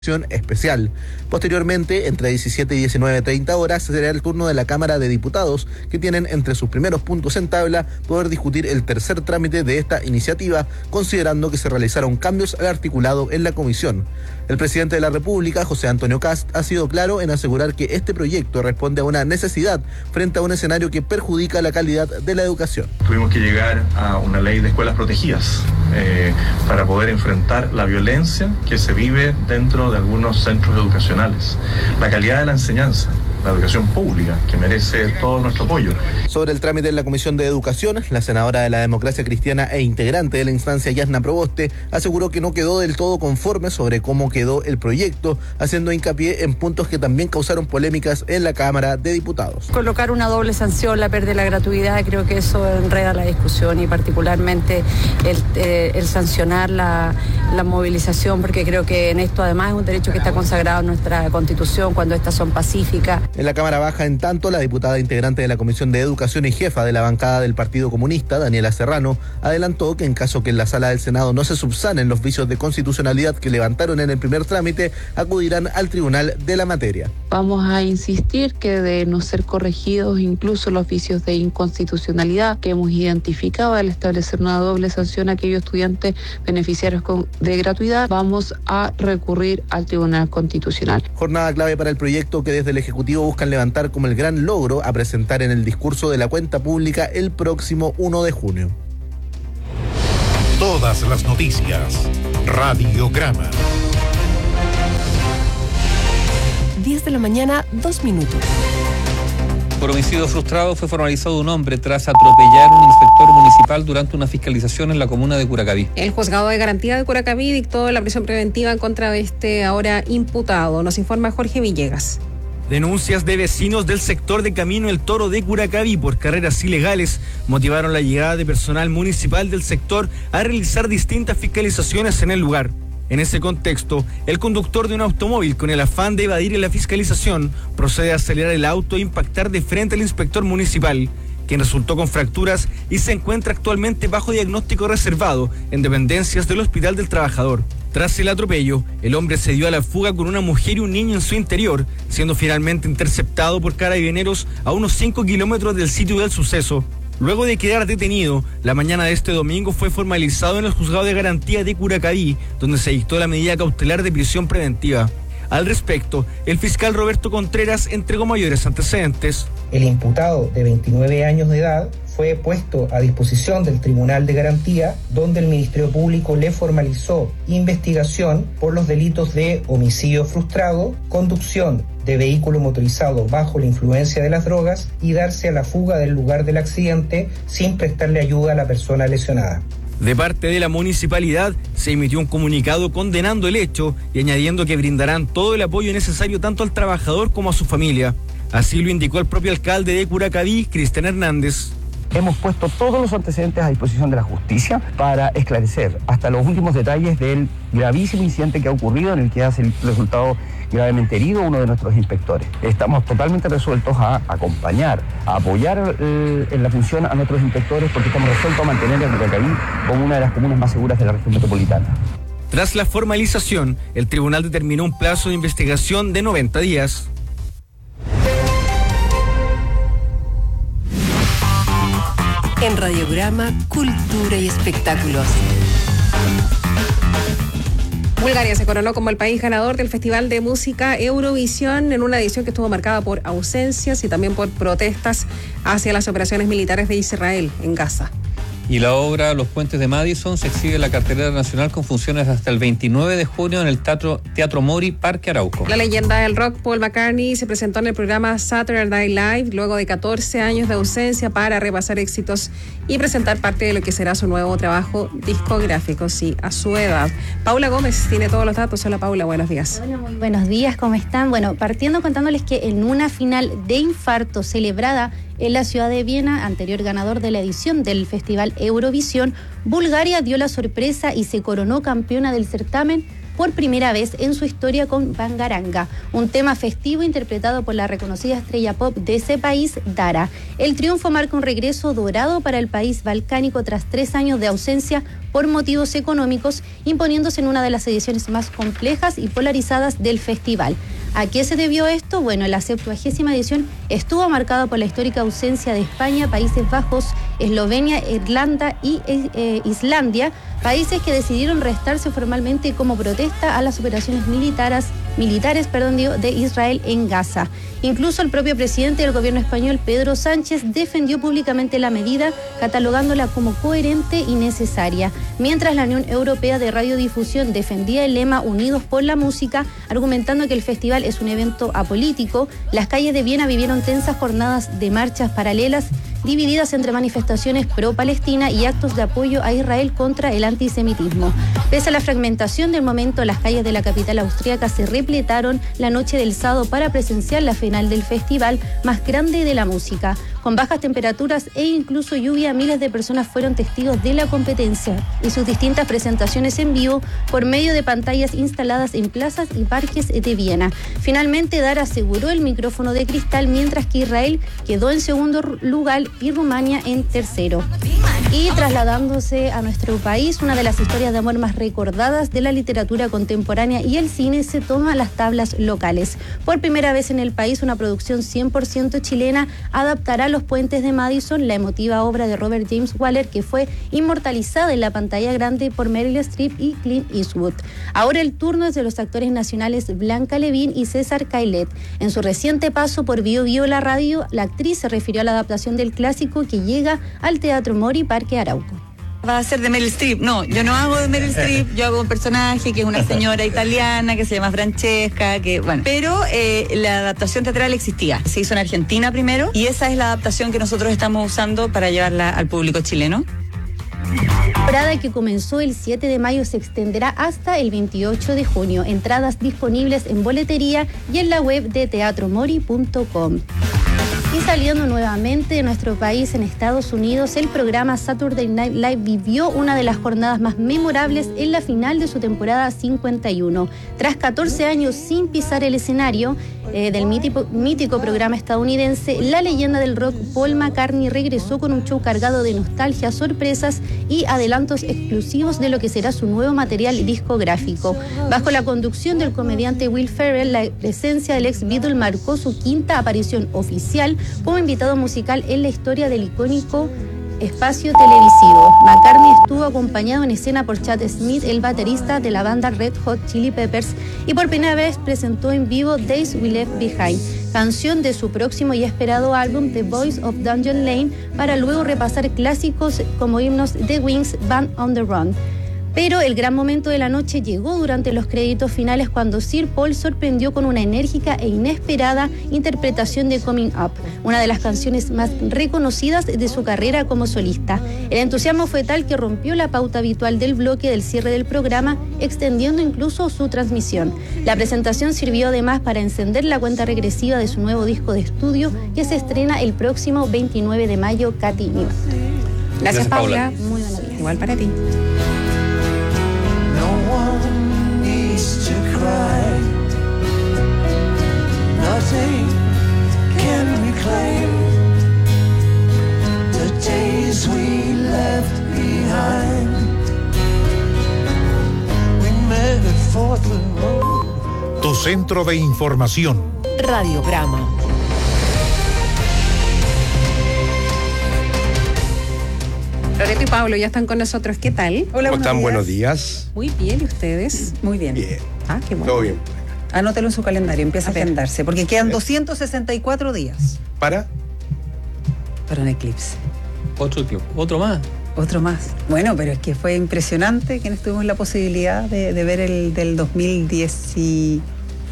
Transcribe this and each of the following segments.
especial. Posteriormente, entre 17 y 19:30 horas, será el turno de la Cámara de Diputados, que tienen entre sus primeros puntos en tabla poder discutir el tercer trámite de esta iniciativa, considerando que se realizaron cambios al articulado en la comisión. El presidente de la República, José Antonio Kast, ha sido claro en asegurar que este proyecto responde a una necesidad frente a un escenario que perjudica la calidad de la educación. Tuvimos que llegar a una ley de escuelas protegidas para poder enfrentar la violencia que se vive dentro de algunos centros educacionales. La calidad de la enseñanza, la educación pública, que merece todo nuestro apoyo. Sobre el trámite en la Comisión de Educación, la senadora de la Democracia Cristiana e integrante de la instancia, Yasna Proboste, aseguró que no quedó del todo conforme sobre cómo quedó el proyecto, haciendo hincapié en puntos que también causaron polémicas en la Cámara de Diputados. Colocar una doble sanción, la pérdida de la gratuidad, creo que eso enreda la discusión, y particularmente el sancionar la movilización, porque creo que en esto además es un derecho que está consagrado en nuestra Constitución cuando estas son pacíficas. En la Cámara Baja, en tanto, la diputada integrante de la Comisión de Educación y jefa de la bancada del Partido Comunista, Daniela Serrano, adelantó que en caso que en la sala del Senado no se subsanen los vicios de constitucionalidad que levantaron en el primer trámite, acudirán al tribunal de la materia. Vamos a insistir que de no ser corregidos incluso los vicios de inconstitucionalidad que hemos identificado al establecer una doble sanción a aquellos estudiantes beneficiarios de gratuidad, vamos a recurrir al Tribunal Constitucional. Jornada clave para el proyecto que desde el Ejecutivo buscan levantar como el gran logro a presentar en el discurso de la cuenta pública el próximo 1 de junio. Todas las noticias. Radiograma. 10 de la mañana, 2 minutos. Por homicidio frustrado fue formalizado un hombre tras atropellar a un inspector municipal durante una fiscalización en la comuna de Curacaví. El juzgado de garantía de Curacaví dictó la prisión preventiva en contra de este ahora imputado. Nos informa Jorge Villegas. Denuncias de vecinos del sector de Camino El Toro de Curacaví por carreras ilegales motivaron la llegada de personal municipal del sector a realizar distintas fiscalizaciones en el lugar. En ese contexto, el conductor de un automóvil, con el afán de evadir la fiscalización, procede a acelerar el auto e impactar de frente al inspector municipal, quien resultó con fracturas y se encuentra actualmente bajo diagnóstico reservado en dependencias del Hospital del Trabajador. Tras el atropello, el hombre se dio a la fuga con una mujer y un niño en su interior, siendo finalmente interceptado por carabineros a unos 5 kilómetros del sitio del suceso. Luego de quedar detenido, la mañana de este domingo fue formalizado en el juzgado de garantía de Curacaví, donde se dictó la medida cautelar de prisión preventiva. Al respecto, el fiscal Roberto Contreras entregó mayores antecedentes. El imputado de 29 años de edad fue puesto a disposición del Tribunal de Garantía, donde el Ministerio Público le formalizó investigación por los delitos de homicidio frustrado, conducción de vehículo motorizado bajo la influencia de las drogas y darse a la fuga del lugar del accidente sin prestarle ayuda a la persona lesionada. De parte de la municipalidad se emitió un comunicado condenando el hecho y añadiendo que brindarán todo el apoyo necesario tanto al trabajador como a su familia. Así lo indicó el propio alcalde de Curacaví, Cristian Hernández. Hemos puesto todos los antecedentes a disposición de la justicia para esclarecer hasta los últimos detalles del gravísimo incidente que ha ocurrido, en el que ha resultado gravemente herido uno de nuestros inspectores. Estamos totalmente resueltos a acompañar, a apoyar en la función a nuestros inspectores, porque estamos resueltos a mantener a Curacaví como una de las comunas más seguras de la región metropolitana. Tras la formalización, el tribunal determinó un plazo de investigación de 90 días. En Radiograma, Cultura y Espectáculos. Bulgaria se coronó como el país ganador del Festival de Música Eurovisión en una edición que estuvo marcada por ausencias y también por protestas hacia las operaciones militares de Israel en Gaza. Y la obra Los Puentes de Madison se exhibe en la cartelera nacional con funciones hasta el 29 de junio en el Teatro Mori, Parque Arauco. La leyenda del rock Paul McCartney se presentó en el programa Saturday Night Live luego de 14 años de ausencia para repasar éxitos y presentar parte de lo que será su nuevo trabajo discográfico, sí, a su edad. Paula Gómez tiene todos los datos. Hola Paula, buenos días. Hola, muy buenos días, ¿cómo están? Bueno, partiendo contándoles que en una final de infarto celebrada en la ciudad de Viena, anterior ganador de la edición del Festival Eurovisión, Bulgaria dio la sorpresa y se coronó campeona del certamen por primera vez en su historia con Bangaranga, un tema festivo interpretado por la reconocida estrella pop de ese país, Dara. El triunfo marca un regreso dorado para el país balcánico tras 3 años de ausencia por motivos económicos, imponiéndose en una de las ediciones más complejas y polarizadas del festival. ¿A qué se debió esto? Bueno, la 70ª edición estuvo marcada por la histórica ausencia de España, Países Bajos, Eslovenia, Irlanda y Islandia, países que decidieron restarse formalmente como protesta a las operaciones militares de Israel en Gaza. Incluso el propio presidente del gobierno español, Pedro Sánchez, defendió públicamente la medida, catalogándola como coherente y necesaria, mientras la Unión Europea de Radiodifusión defendía el lema Unidos por la Música, argumentando que el festival es un evento apolítico. Las calles de Viena vivieron tensas jornadas de marchas paralelas, divididas entre manifestaciones pro-Palestina y actos de apoyo a Israel contra el antisemitismo. Pese a la fragmentación del momento, las calles de la capital austríaca se repletaron la noche del sábado para presenciar la final del festival más grande de la música. Con bajas temperaturas e incluso lluvia, miles de personas fueron testigos de la competencia y sus distintas presentaciones en vivo por medio de pantallas instaladas en plazas y parques de Viena. Finalmente, Dara aseguró el micrófono de cristal, mientras que Israel quedó en segundo lugar y Rumania en tercero. Y trasladándose a nuestro país, una de las historias de amor más recordadas de la literatura contemporánea y el cine se toma las tablas locales. Por primera vez en el país, una producción 100% chilena adaptará Los Puentes de Madison, la emotiva obra de Robert James Waller, que fue inmortalizada en la pantalla grande por Meryl Streep y Clint Eastwood. Ahora el turno es de los actores nacionales Blanca Levín y César Caillet. En su reciente paso por Bio Bio la radio, la actriz se refirió a la adaptación del clásico que llega al Teatro Mori Parque Arauco. Va a ser de Meryl Streep. No, yo no hago de Meryl Streep, yo hago un personaje que es una señora italiana que se llama Francesca, pero la adaptación teatral existía. Se hizo en Argentina primero y esa es la adaptación que nosotros estamos usando para llevarla al público chileno. La temporada, que comenzó el 7 de mayo, se extenderá hasta el 28 de junio. Entradas disponibles en boletería y en la web de teatromori.com. Y saliendo nuevamente de nuestro país, en Estados Unidos, el programa Saturday Night Live vivió una de las jornadas más memorables en la final de su temporada 51. Tras 14 años sin pisar el escenario del mítico programa estadounidense, la leyenda del rock Paul McCartney regresó con un show cargado de nostalgia, sorpresas y adelantos exclusivos de lo que será su nuevo material discográfico. Bajo la conducción del comediante Will Ferrell, la presencia del ex Beatle marcó su 5ª aparición oficial como invitado musical en la historia del icónico espacio televisivo. McCartney estuvo acompañado en escena por Chad Smith, el baterista de la banda Red Hot Chili Peppers, y por primera vez presentó en vivo Days We Left Behind, canción de su próximo y esperado álbum The Voice of Dungeon Lane, para luego repasar clásicos como himnos de Wings, Band on the Run. Pero el gran momento de la noche llegó durante los créditos finales, cuando Sir Paul sorprendió con una enérgica e inesperada interpretación de Coming Up, una de las canciones más reconocidas de su carrera como solista. El entusiasmo fue tal que rompió la pauta habitual del bloque del cierre del programa, extendiendo incluso su transmisión. La presentación sirvió además para encender la cuenta regresiva de su nuevo disco de estudio, que se estrena el próximo 29 de mayo, Katy Miva. Gracias, Paula. Muy buenos días. Igual para ti. Nothing can reclaim the days we left behind. We met at Portland Road. Tu centro de información. Radiograma. Loreto y Pablo ya están con nosotros. ¿Qué tal? Hola, ¿cómo están? Buenos días. Muy bien, ¿y ustedes? Muy bien. Bien. Ah, qué bueno. Todo bien. Anótelo en su calendario, empieza a agendarse, porque quedan 264 días. ¿Para un eclipse. ¿Otro más? Otro más. Bueno, pero es que fue impresionante que tuvimos la posibilidad de ver el del 2018.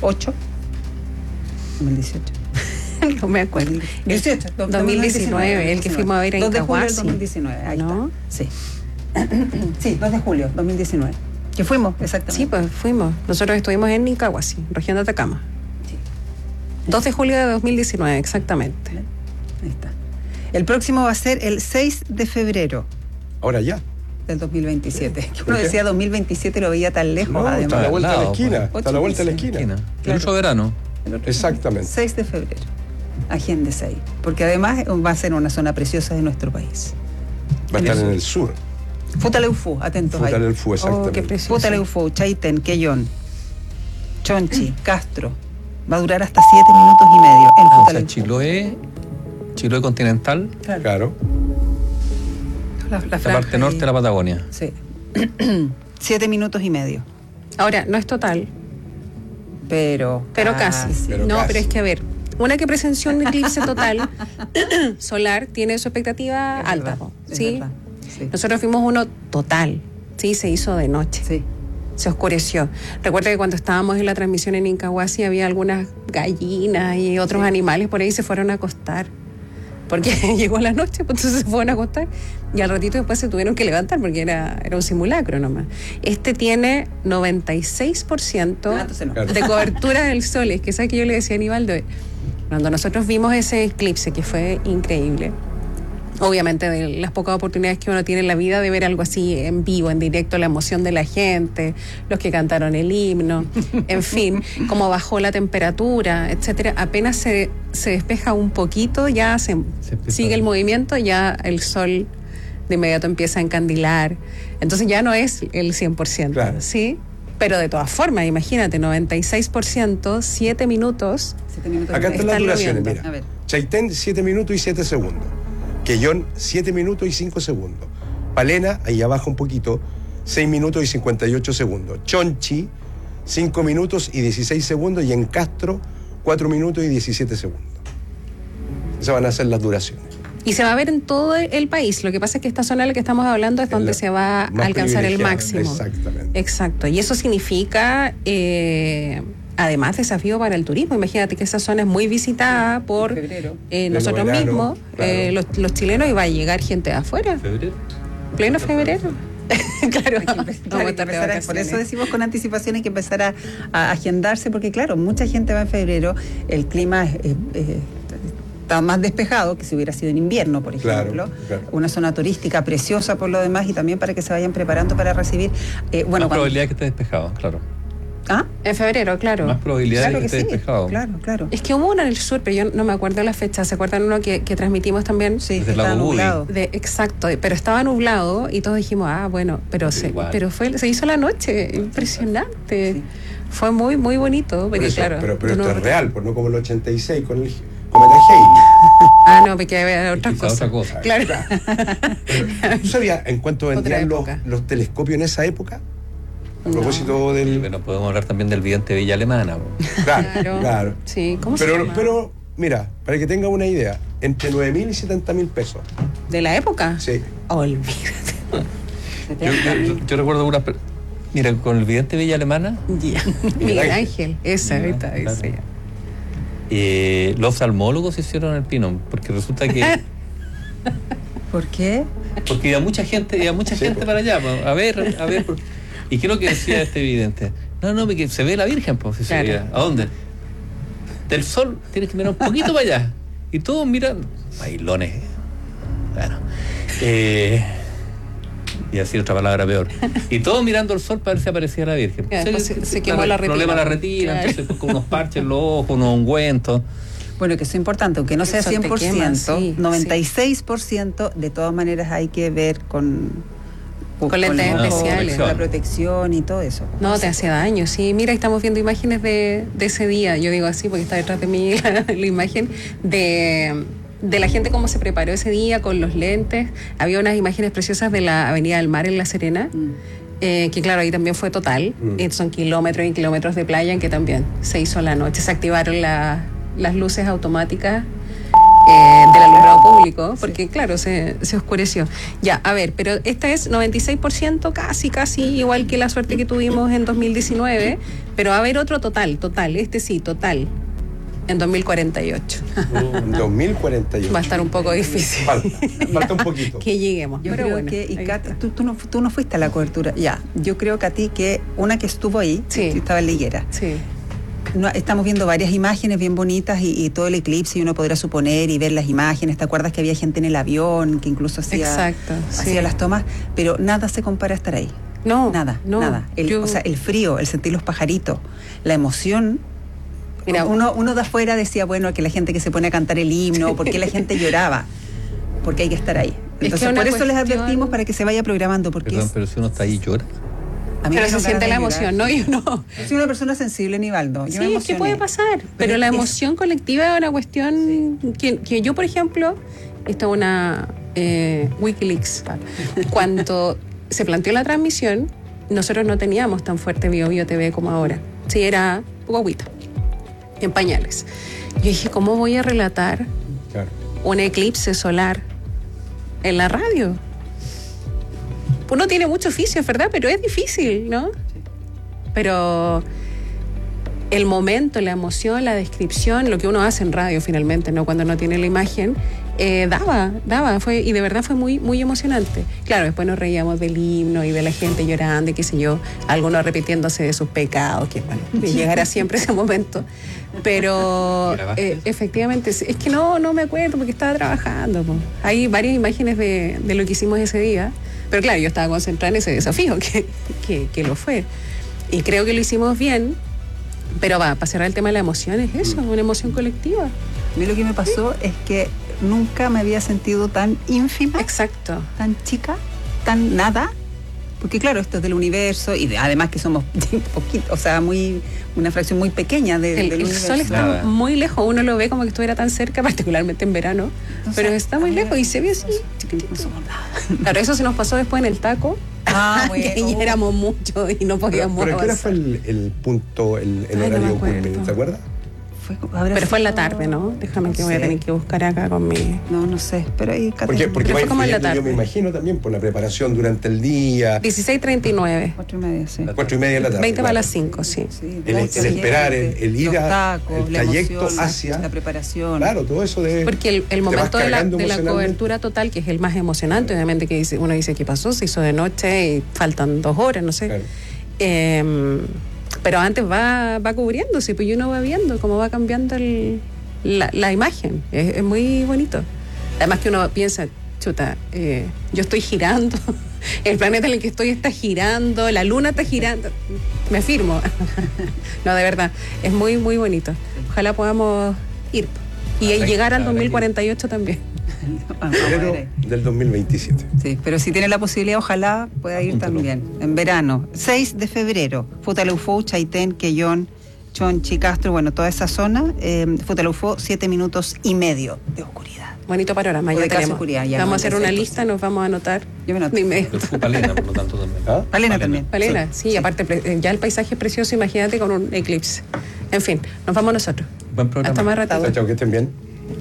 2018. No me acuerdo. 2019, el que fuimos a ver en 2 de julio del Incahuasi. 2019, ahí ¿No? está. Sí. Sí, 2 de julio 2019. Que fuimos, exactamente. Sí, pues fuimos. Nosotros estuvimos en Incahuasi, región de Atacama. Sí. 2 de julio de 2019, exactamente. Ahí está. El próximo va a ser el 6 de febrero. ahora ya? del 2027. Uno decía 2027 lo veía tan lejos, No, además. está a la vuelta de la esquina. pues. Está a la vuelta de la esquina. El otro verano. Exactamente. 6 de febrero. Agéndese ahí. Porque además va a ser una zona preciosa de nuestro país. Va a estar en el sur. Futaleufú, atentos ahí. Futaleufú, exactamente. Oh, qué precioso. Futaleufú, Chaitén, Quellón, Chonchi, Castro. Va a durar hasta 7 minutos y medio en O sea, Futaleufú. Chiloé continental. Claro. La La franja parte norte de la Patagonia. Sí. 7 minutos y medio. Ahora, no es total, Pero casi. Pero No, casi. pero es que a ver, una que presenció un eclipse total solar tiene su expectativa Es alta, verdad, po, es ¿sí? verdad, sí. Nosotros fuimos uno total, sí, se hizo de noche. Sí. Se oscureció. Recuerda que cuando estábamos en la transmisión en Incahuasi había algunas gallinas y otros animales por ahí se fueron a acostar. Porque llegó la noche, pues entonces se fueron a acostar y al ratito después se tuvieron que levantar porque era un simulacro nomás. Este tiene 96% entonces no. de cobertura del sol. Es que sabes que yo le decía a Aníbaldo, cuando nosotros vimos ese eclipse, que fue increíble, obviamente de las pocas oportunidades que uno tiene en la vida de ver algo así en vivo, en directo, la emoción de la gente, los que cantaron el himno, en fin, cómo bajó la temperatura, etcétera. Apenas se despeja un poquito, ya sigue el movimiento, ya el sol de inmediato empieza a encandilar. Entonces ya no es el 100%, Claro. ¿sí? Pero de todas formas, imagínate, 96%, 7 minutos. 7 minutos Acá y están medio. las duraciones, viendo. mira. A ver. Chaitén, 7 minutos y 7 segundos. Quellón, 7 minutos y 5 segundos. Palena, ahí abajo un poquito, 6 minutos y 58 segundos. Chonchi, 5 minutos y 16 segundos. Y en Castro, 4 minutos y 17 segundos. Esas van a ser las duraciones. Y se va a ver en todo el país. Lo que pasa es que esta zona de la que estamos hablando es donde la se va a más alcanzar el privilegiada, máximo. exactamente. Exacto. Y eso significa, además, desafío para el turismo. Imagínate que esa zona es muy visitada por febrero. nosotros verano, mismos, claro. los chilenos, y va a llegar gente de afuera. ¿Febrero? Pleno febrero. Claro, Vamos a estar de vacaciones. Por eso decimos con anticipación hay que empezar a agendarse, porque claro, mucha gente va en febrero, el clima está más despejado que si hubiera sido en invierno, por ejemplo. Claro. Una zona turística preciosa por lo demás y también para que se vayan preparando para recibir. Más probabilidad de que esté despejado, claro. ¿Ah? En febrero, claro. Más probabilidad Claro de que que esté sí, despejado. claro. Es que hubo uno en el sur, pero yo no me acuerdo la fecha. ¿Se acuerdan uno que transmitimos también? Sí, Desde el está lago Budi. nublado. Exacto, pero estaba nublado y todos dijimos, bueno, pero se hizo la noche, impresionante. Sí. Fue muy, muy bonito, porque Por eso, claro. pero tú esto no- es real, pues no como el 86 con el cometa Halley. No, porque había otras Quizá cosas. otra cosa. Claro. ¿Tú sabías en cuánto vendrían época. los telescopios en esa época? A propósito del... Bueno, podemos hablar también del vidente Villa Alemana. Claro. Sí, ¿cómo se Pero, llama? pero, mira, para que tengan una idea, entre 9.000 y 70.000 pesos. ¿De la época? Sí. Olvídate. Yo recuerdo una... Mira, con el vidente Villa Alemana, Ya. Miguel Ángel, ese ahorita. claro. Ese. los oftalmólogos hicieron el pino, porque resulta que... ¿Por qué? Porque iba mucha gente para allá, pues, a ver. ¿Y qué es lo que decía este vidente? No, que se ve la Virgen, pues, si Claro. se veía. ¿A dónde? Del sol tienes que mirar un poquito para allá. Y todos miran, bailones. Bueno. Y así otra palabra peor. Y todos mirando al sol para ver si aparecía la Virgen. Claro, después se quemó la retina. Problema de la retina, Claro. entonces con unos parches en los ojos, unos ungüentos. Bueno, que eso es importante, aunque no sea El sol te 100%, quema, sí, 96%, de todas maneras hay que ver con lentes los ojos, especiales. con la protección y todo eso. No, te hace daño, sí. Mira, estamos viendo imágenes de ese día. Yo digo así porque está detrás de mí la imagen de la gente cómo se preparó ese día con los lentes. Había unas imágenes preciosas de la Avenida del Mar en La Serena, que claro, ahí también fue total. Son kilómetros y kilómetros de playa en que también se hizo la noche. Se activaron las luces automáticas del alumbrado público, porque claro, se oscureció. Ya, a ver, pero esta es 96%, casi igual que la suerte que tuvimos en 2019, pero va a haber otro total, este sí, total, en 2048. En 2048. Va a estar un poco difícil. Falta un poquito. Que lleguemos. Yo Pero creo bueno, que, y ahí Katy, está. tú no fuiste a la cobertura, ya, yo creo que a ti que una que estuvo ahí, Sí. que estaba en la higuera, Sí. estamos viendo varias imágenes bien bonitas y todo el eclipse, y uno podrá suponer y ver las imágenes. ¿Te acuerdas que había gente en el avión que incluso hacía las tomas? Pero nada se compara a estar ahí. No, nada. O sea, el frío, el sentir los pajaritos, la emoción. Mira, uno de afuera decía, bueno, que la gente que se pone a cantar el himno, ¿por qué la gente lloraba? Porque hay que estar ahí. Entonces, por eso les advertimos para que se vaya programando. Porque Perdón, pero si uno está ahí, llora. Pero se siente la emoción, ¿no? Yo no. Soy una persona sensible, Nivaldo. Sí, es que puede pasar. Pero la emoción colectiva es una cuestión que yo, por ejemplo, esta es una Wikileaks. Cuando se planteó la transmisión, nosotros no teníamos tan fuerte Bio Bio TV como ahora. Sí, era guaguita, en pañales. Yo dije, ¿cómo voy a relatar un eclipse solar en la radio? Uno tiene mucho oficio, ¿verdad? Pero es difícil, ¿no? Sí. Pero el momento, la emoción, la descripción, lo que uno hace en radio finalmente, ¿no? Cuando no tiene la imagen, daba, y de verdad fue muy, muy emocionante. Claro, después nos reíamos del himno y de la gente llorando y qué sé yo, algunos arrepintiéndose de sus pecados, que bueno, llegará siempre ese momento. Pero efectivamente, es que no me acuerdo porque estaba trabajando. Hay varias imágenes de lo que hicimos ese día. Pero claro, yo estaba concentrada en ese desafío que lo fue. Y creo que lo hicimos bien, pero para cerrar el tema de la emoción es eso, una emoción colectiva. A mí lo que me pasó es que nunca me había sentido tan ínfima. Exacto. Tan chica, tan nada. Porque claro, esto es del universo y además que somos poquito, o sea, una fracción muy pequeña del universo. El sol está muy lejos, uno lo ve como que estuviera tan cerca, particularmente en verano, pero está muy lejos y se ve así. No somos nada. Claro, eso se nos pasó después en el taco, bueno, que ya éramos muchos y no podíamos avanzar. avanzar. ¿Pero qué hora fue el punto, el horario culminante? ¿Te acuerdas? Pero fue en la tarde, ¿no? Déjame que voy a tener que buscar acá con mi... No sé, pero ahí... Porque fue como en la tarde. Yo me imagino también por la preparación durante el día. 16:39. 4:30, sí. 4:30 de la tarde. 20 para las 5, sí. El esperar, el ir tacos, el trayecto emoción, hacia... La preparación. Claro, todo eso de... Porque el momento de la cobertura total, que es el más emocionante, obviamente, que uno dice, ¿qué pasó? Se hizo de noche y faltan 2 horas, no sé. Claro. Pero antes va cubriéndose, pues uno va viendo cómo va cambiando la imagen. Es muy bonito. Además que uno piensa, chuta, yo estoy girando, el planeta en el que estoy está girando, la luna está girando. Me firmo. No, de verdad, es muy, muy bonito. Ojalá podamos ir. Y llegar al 2048 también. Febrero del 2027. Sí, pero si tiene la posibilidad, ojalá pueda ir también. En verano. 6 de febrero. Futaleufó, Chaitén, Quellón, Chonchi, Castro, bueno, toda esa zona. Futaleufó, 7 minutos y medio de oscuridad. Bonito panorama, ya tenemos. Oscuridad, ya vamos a hacer una lista, nos vamos a anotar. Yo me anoto. De inmediato. Fue Palena, por lo tanto, también. ¿Ah? Palena también. Palena, sí, aparte ya el paisaje es precioso, imagínate con un eclipse. En fin, nos vamos nosotros. Buen programa. Hasta más rato. Chao, que estén bien.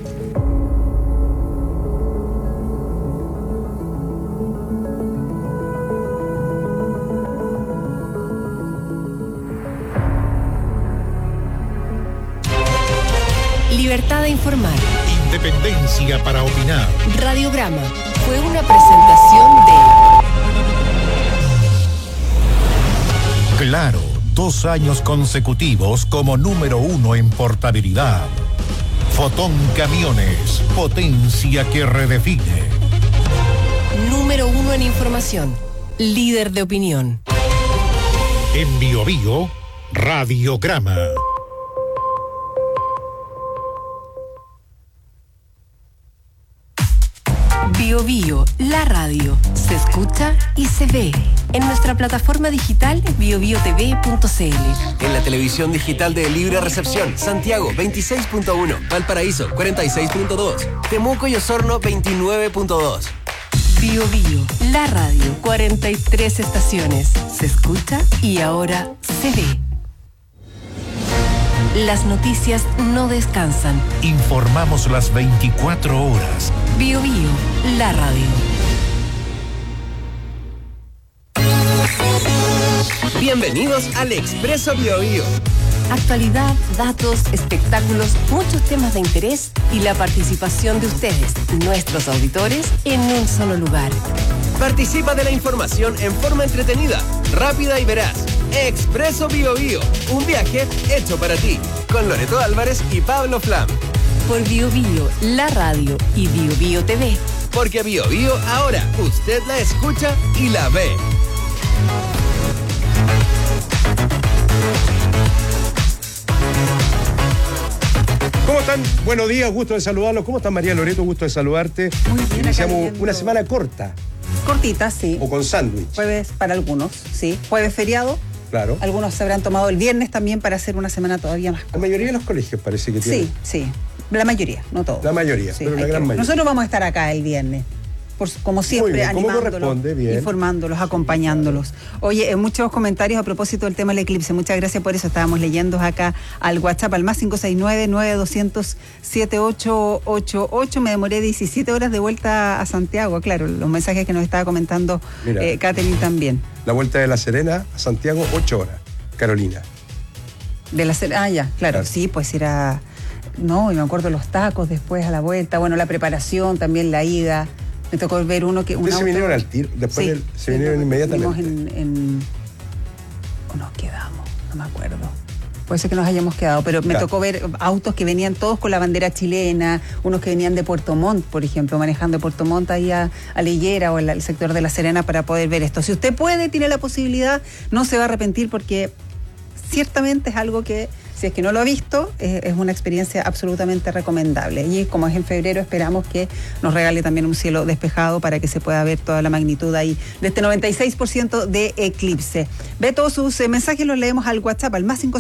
Libertad de informar. Independencia para opinar. Radiograma fue una presentación de... Claro, 2 años consecutivos como número 1 en portabilidad. Fotón Camiones, potencia que redefine. Número 1 en información. Líder de opinión. En Bio Bio, Radiograma. Bio Bio, la radio, se escucha y se ve. En nuestra plataforma digital biobiotv.cl. En la televisión digital de Libre Recepción, Santiago 26.1, Valparaíso 46.2, Temuco y Osorno 29.2. Bio Bio, la radio, 43 estaciones, se escucha y ahora se ve. Las noticias no descansan. Informamos las 24 horas. Bio Bio, la radio. Bienvenidos al Expreso Bio Bio. Actualidad, datos, espectáculos, muchos temas de interés y la participación de ustedes, nuestros auditores, en un solo lugar. Participa de la información en forma entretenida, rápida y veraz. Expreso Bio Bio, un viaje hecho para ti, con Loreto Álvarez y Pablo Flam. Por Bio Bio, la radio y Bio Bio TV. Porque Bio Bio ahora usted la escucha y la ve. ¿Cómo están? Buenos días, gusto de saludarlos. ¿Cómo están, María Loreto? Gusto de saludarte. Muy bien. Iniciamos una semana corta. Cortita, sí. O con sándwich. Jueves para algunos, sí. Jueves feriado. Claro. Algunos se habrán tomado el viernes también para hacer una semana todavía más corta. La mayoría de los colegios parece que tienen. Sí. La mayoría, no todos. La mayoría, sí, pero la gran mayoría. Nosotros vamos a estar acá el viernes. Como siempre, bien, animándolos, informándolos, acompañándolos. Oye, muchos comentarios a propósito del tema del eclipse. Muchas gracias por eso. Estábamos leyendo acá al WhatsApp, al más 569-9200-7888. Me demoré 17 horas de vuelta a Santiago. Claro, los mensajes que nos estaba comentando Catherine también. La vuelta de La Serena a Santiago, 8 horas. Carolina. De La Serena, ya, claro. Sí, pues era... No, y me acuerdo los tacos después a la vuelta. Bueno, la preparación, también la ida... Me tocó ver uno que... ¿Ustedes se vinieron al tiro? Después se vinieron inmediatamente. ¿O nos quedamos? No me acuerdo. Puede ser que nos hayamos quedado, pero me tocó ver autos que venían todos con la bandera chilena, unos que venían de Puerto Montt, por ejemplo, manejando de Puerto Montt ahí a La Higuera o al sector de La Serena para poder ver esto. Si usted puede, tiene la posibilidad, no se va a arrepentir porque ciertamente es algo que... Si es que no lo ha visto, es una experiencia absolutamente recomendable. Y como es en febrero, esperamos que nos regale también un cielo despejado para que se pueda ver toda la magnitud ahí de este 96% de eclipse. Ve todos sus mensajes, los leemos al WhatsApp, al más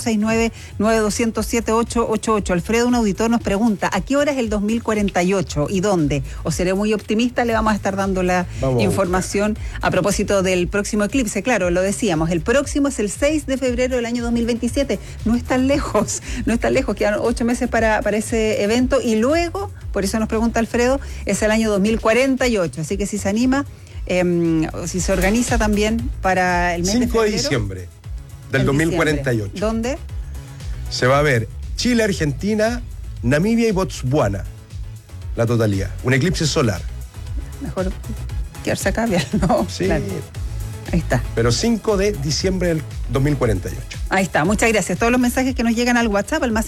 569-9200-7888. Alfredo, un auditor, nos pregunta, ¿a qué hora es el 2048 y dónde? O seré muy optimista, le vamos a estar dando la información a propósito del próximo eclipse. Claro, lo decíamos, el próximo es el 6 de febrero del año 2027. No es tan lejos. No está lejos, quedan 8 meses para ese evento y luego, por eso nos pregunta Alfredo, es el año 2048, así que si se anima, si se organiza también para el mes 5 de febrero. 5 de diciembre del 2048. ¿Dónde? Se va a ver Chile, Argentina, Namibia y Botswana, la totalidad, un eclipse solar. Mejor quedarse acá, ¿no? Sí. Claro. Ahí está. Pero 5 de diciembre del 2048. Ahí está, muchas gracias. Todos los mensajes que nos llegan al WhatsApp, al más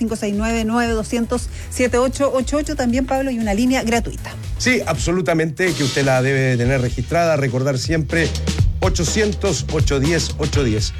569-9200-7888, también, Pablo, y una línea gratuita. Sí, absolutamente, que usted la debe tener registrada. Recordar siempre 800-810-810.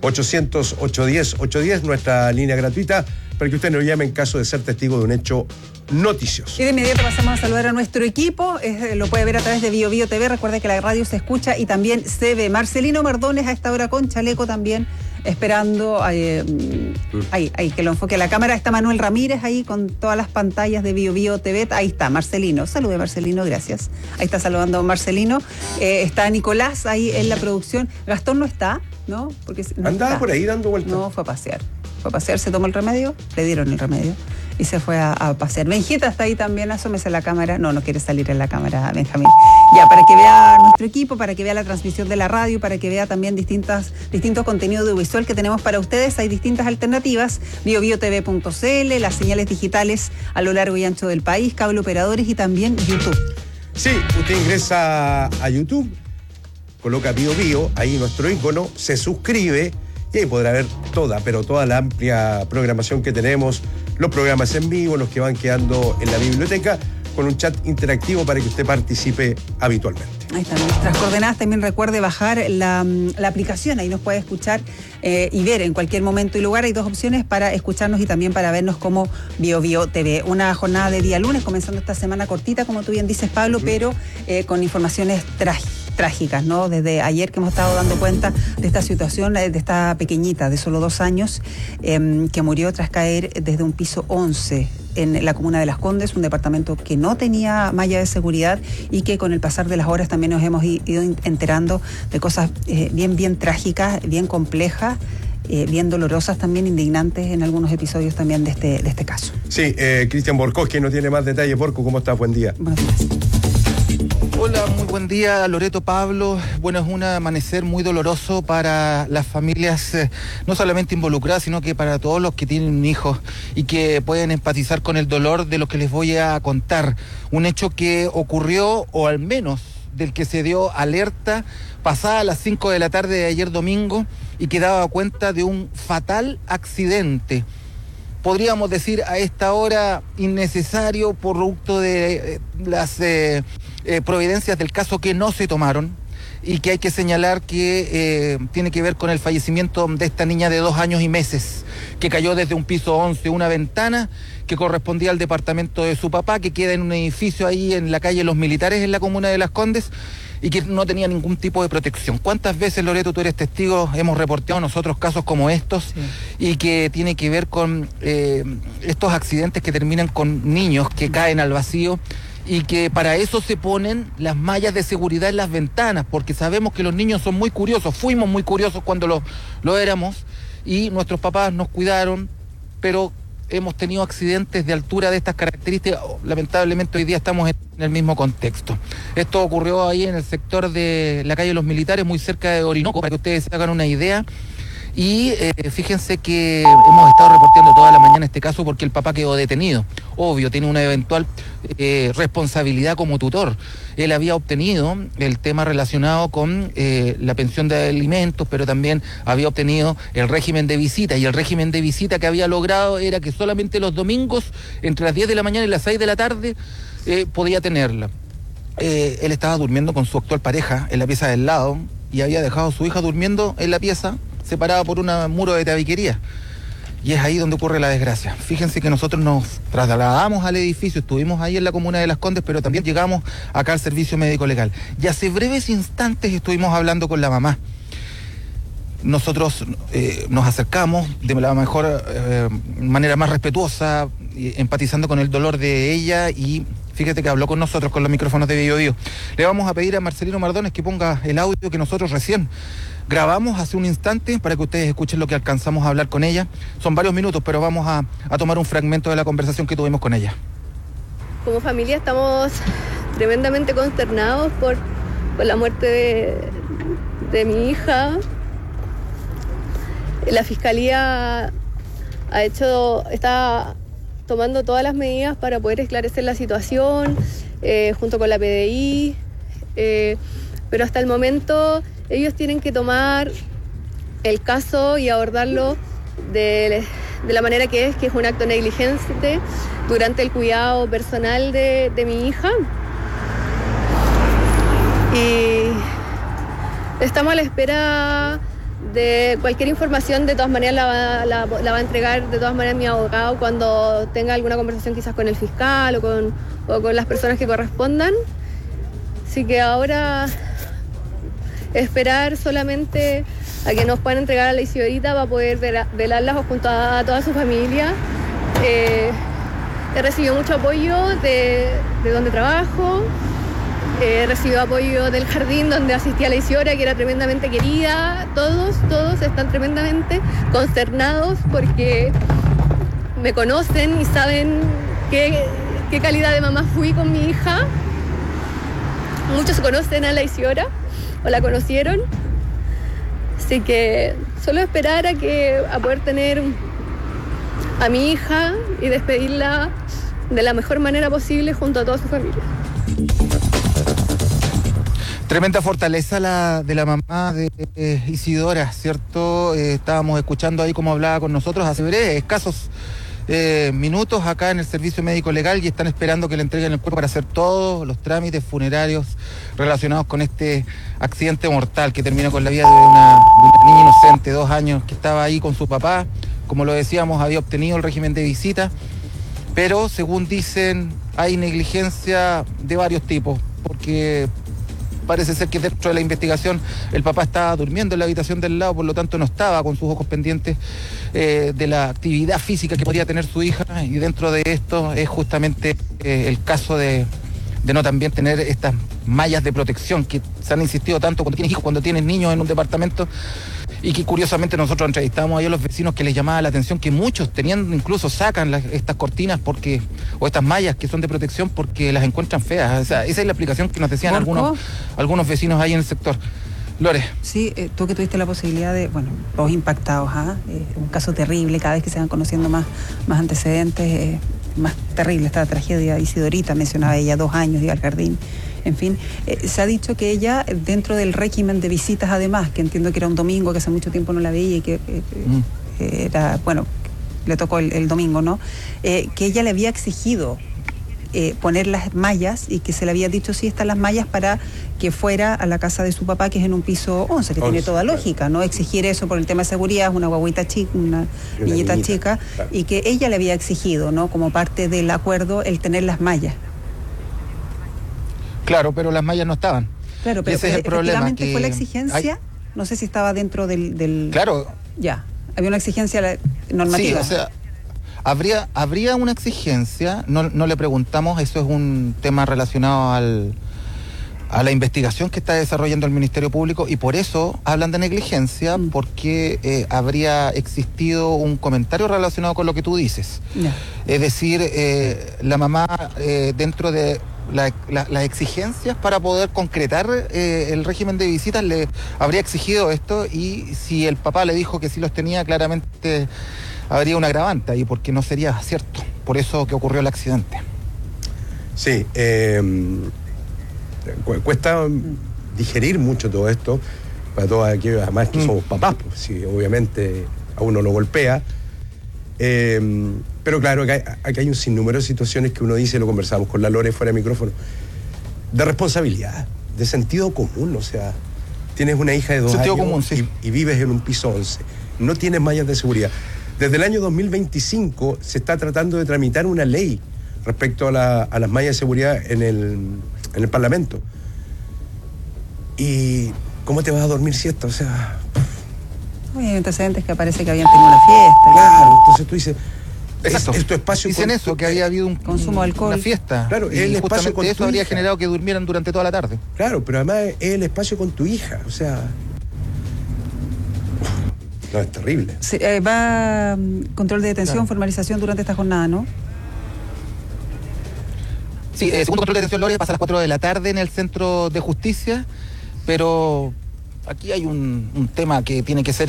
800-810-810, nuestra línea gratuita, para que usted nos llame en caso de ser testigo de un hecho noticioso. Y de inmediato pasamos a saludar a nuestro equipo. Lo puede ver a través de Bio Bio TV. Recuerde que la radio se escucha y también se ve. Marcelino Mardones a esta hora con chaleco también, esperando ahí, que lo enfoque la cámara. Está Manuel Ramírez ahí con todas las pantallas de Bio Bio TV. Ahí está Marcelino. Salude, Marcelino, gracias. Ahí está saludando Marcelino. Está Nicolás ahí en la producción. Gastón no está, ¿no? Porque no andaba está por ahí dando vueltas. No, fue a pasear. Se tomó el remedio, le dieron el remedio y se fue a pasear. Benjita está ahí también, asómese a la cámara. No quiere salir en la cámara, Benjamín. Ya, para que vea nuestro equipo, para que vea la transmisión de la radio, para que vea también distintos contenidos audiovisual que tenemos para ustedes. Hay distintas alternativas, biobiotv.cl, las señales digitales a lo largo y ancho del país, cable operadores y también YouTube. Sí, usted ingresa a YouTube, coloca Bio Bio, ahí nuestro icono, se suscribe y ahí podrá ver toda la amplia programación que tenemos, los programas en vivo, los que van quedando en la biblioteca, con un chat interactivo para que usted participe habitualmente. Ahí están nuestras coordenadas. También recuerde bajar la aplicación, ahí nos puede escuchar y ver en cualquier momento y lugar. Hay 2 opciones para escucharnos y también para vernos como Bio Bio TV. Una jornada de día lunes, comenzando esta semana cortita, como tú bien dices, Pablo, pero con informaciones trágicas, ¿no? Desde ayer que hemos estado dando cuenta de esta situación, de esta pequeñita de solo 2 años, que murió tras caer desde un piso 11 en la comuna de Las Condes, un departamento que no tenía malla de seguridad y que con el pasar de las horas también nos hemos ido enterando de cosas bien trágicas, bien complejas, bien dolorosas también, indignantes en algunos episodios también de este caso. Sí, Cristian Borkowski nos tiene más detalles. Borco, ¿cómo estás? Buen día. Buenos días. Hola, muy buen día, Loreto, Pablo. Bueno, es un amanecer muy doloroso para las familias, no solamente involucradas, sino que para todos los que tienen hijos y que pueden empatizar con el dolor de lo que les voy a contar. Un hecho que ocurrió, o al menos del que se dio alerta, pasada las 5 de la tarde de ayer domingo, y que daba cuenta de un fatal accidente. Podríamos decir a esta hora innecesario, producto de las providencias del caso que no se tomaron, y que hay que señalar que tiene que ver con el fallecimiento de esta niña de 2 años y meses, que cayó desde un piso 11, una ventana que correspondía al departamento de su papá, que queda en un edificio ahí en la calle Los Militares, en la comuna de Las Condes, y que no tenía ningún tipo de protección. ¿Cuántas veces, Loreto, tú eres testigo, hemos reportado nosotros casos como estos, y que tiene que ver con estos accidentes que terminan con niños que caen al vacío, y que para eso se ponen las mallas de seguridad en las ventanas, porque sabemos que los niños son muy curiosos, fuimos muy curiosos cuando lo éramos, y nuestros papás nos cuidaron, pero hemos tenido accidentes de altura de estas características. Lamentablemente hoy día estamos en el mismo contexto. Esto ocurrió ahí en el sector de la calle Los Militares, muy cerca de Orinoco, para que ustedes se hagan una idea. Y fíjense que hemos estado reportando toda la mañana este caso porque el papá quedó detenido. Obvio, tiene una eventual responsabilidad como tutor. Él había obtenido el tema relacionado con la pensión de alimentos, pero también había obtenido el régimen de visita. Y el régimen de visita que había logrado era que solamente los domingos, entre las 10 de la mañana y las 6 de la tarde, podía tenerla. Él estaba durmiendo con su actual pareja en la pieza del lado y había dejado a su hija durmiendo en la pieza separada por un muro de tabiquería. Y es ahí donde ocurre la desgracia. Fíjense que nosotros nos trasladamos al edificio, estuvimos ahí en la comuna de Las Condes, pero también llegamos acá al servicio médico legal. Y hace breves instantes estuvimos hablando con la mamá. Nosotros nos acercamos de la mejor manera, más respetuosa, empatizando con el dolor de ella, y fíjate que habló con nosotros con los micrófonos de Bio Bio. Le vamos a pedir a Marcelino Mardones que ponga el audio que nosotros recién grabamos hace un instante para que ustedes escuchen lo que alcanzamos a hablar con ella. Son varios minutos, pero vamos a tomar un fragmento de la conversación que tuvimos con ella. Como familia estamos tremendamente consternados por la muerte de mi hija. La Fiscalía está tomando todas las medidas para poder esclarecer la situación, junto con la PDI, pero hasta el momento ellos tienen que tomar el caso y abordarlo de la manera que es un acto negligente durante el cuidado personal de mi hija. Y estamos a la espera de cualquier información. De todas maneras la va a entregar de todas maneras mi abogado cuando tenga alguna conversación quizás con el fiscal o con las personas que correspondan. Así que ahora esperar solamente a que nos puedan entregar a la Isidorita para poder velarla junto a toda su familia. He recibido mucho apoyo de donde trabajo. He recibido apoyo del jardín donde asistía la Isidora, que era tremendamente querida. Todos están tremendamente consternados porque me conocen y saben qué calidad de mamá fui con mi hija. Muchos conocen a la Isidora o la conocieron. Así que solo esperar a poder tener a mi hija y despedirla de la mejor manera posible junto a toda su familia. Tremenda fortaleza de la mamá de Isidora, ¿cierto? Estábamos escuchando ahí cómo hablaba con nosotros hace breves, escasos minutos acá en el servicio médico legal, y están esperando que le entreguen el cuerpo para hacer todos los trámites funerarios relacionados con este accidente mortal que terminó con la vida de una niña inocente, 2 años, que estaba ahí con su papá. Como lo decíamos, había obtenido el régimen de visita, pero según dicen hay negligencia de varios tipos, porque parece ser que dentro de la investigación el papá estaba durmiendo en la habitación del lado, por lo tanto no estaba con sus ojos pendientes de la actividad física que podía tener su hija, y dentro de esto es justamente el caso de no también tener estas mallas de protección que se han insistido tanto cuando tienes hijos, cuando tienes niños en un departamento, y que curiosamente nosotros entrevistamos ahí a los vecinos que les llamaba la atención que muchos incluso sacan estas cortinas o estas mallas que son de protección porque las encuentran feas. O sea, esa es la explicación que nos decían algunos vecinos ahí en el sector. Lore. Sí, tú que tuviste la posibilidad de, todos impactados, un caso terrible, cada vez que se van conociendo más antecedentes, más terrible esta tragedia. Isidorita, mencionaba ella, 2 años, iba al jardín, En fin, se ha dicho que ella, dentro del régimen de visitas además, que entiendo que era un domingo, que hace mucho tiempo no la veía y que era, bueno, le tocó el domingo, ¿no? Que ella le había exigido poner las mallas y que se le había dicho sí están las mallas para que fuera a la casa de su papá, que es en un piso 11, que tiene toda lógica, ¿no? Exigir eso por el tema de seguridad, es una guaguita chica, una niñita chica, claro. Y que ella le había exigido, ¿no? Como parte del acuerdo, el tener las mallas. Claro, pero las mallas no estaban. Claro, pero ese es el problema. Que fue la exigencia, no sé si estaba dentro del... Claro. Ya, había una exigencia normativa. Sí, o sea, habría una exigencia, no le preguntamos, eso es un tema relacionado a la investigación que está desarrollando el Ministerio Público y por eso hablan de negligencia, porque habría existido un comentario relacionado con lo que tú dices. Yeah. Es decir, la mamá dentro de las exigencias para poder concretar el régimen de visitas le habría exigido esto y si el papá le dijo que sí los tenía, claramente habría un agravante ahí porque no sería cierto. Por eso que ocurrió el accidente. Sí, cuesta digerir mucho todo esto para todos aquellos además que somos papás, pues, sí, obviamente a uno lo golpea. Pero claro, aquí hay un sinnúmero de situaciones que uno dice, lo conversamos con la Lore fuera de micrófono, de responsabilidad, de sentido común. O sea, tienes una hija de 2 años común, sí. y vives en un piso 11, no tienes mallas de seguridad. Desde el año 2025 se está tratando de tramitar una ley respecto a las mallas de seguridad en el Parlamento. ¿Y cómo te vas a dormir siesta? O sea... Hay antecedentes que parece que habían tenido una fiesta. Claro, entonces tú dices... Es tu espacio. Dicen eso, que había habido un consumo de alcohol, una fiesta. Claro, es el espacio con eso tu habría hija. Generado que durmieran durante toda la tarde. Claro, pero además es el espacio con tu hija, o sea... No, es terrible. Va control de detención, formalización durante esta jornada, ¿no? Sí, segundo control de detención, Lore, pasa a las 4 de la tarde en el Centro de Justicia, pero aquí hay un tema que tiene que ser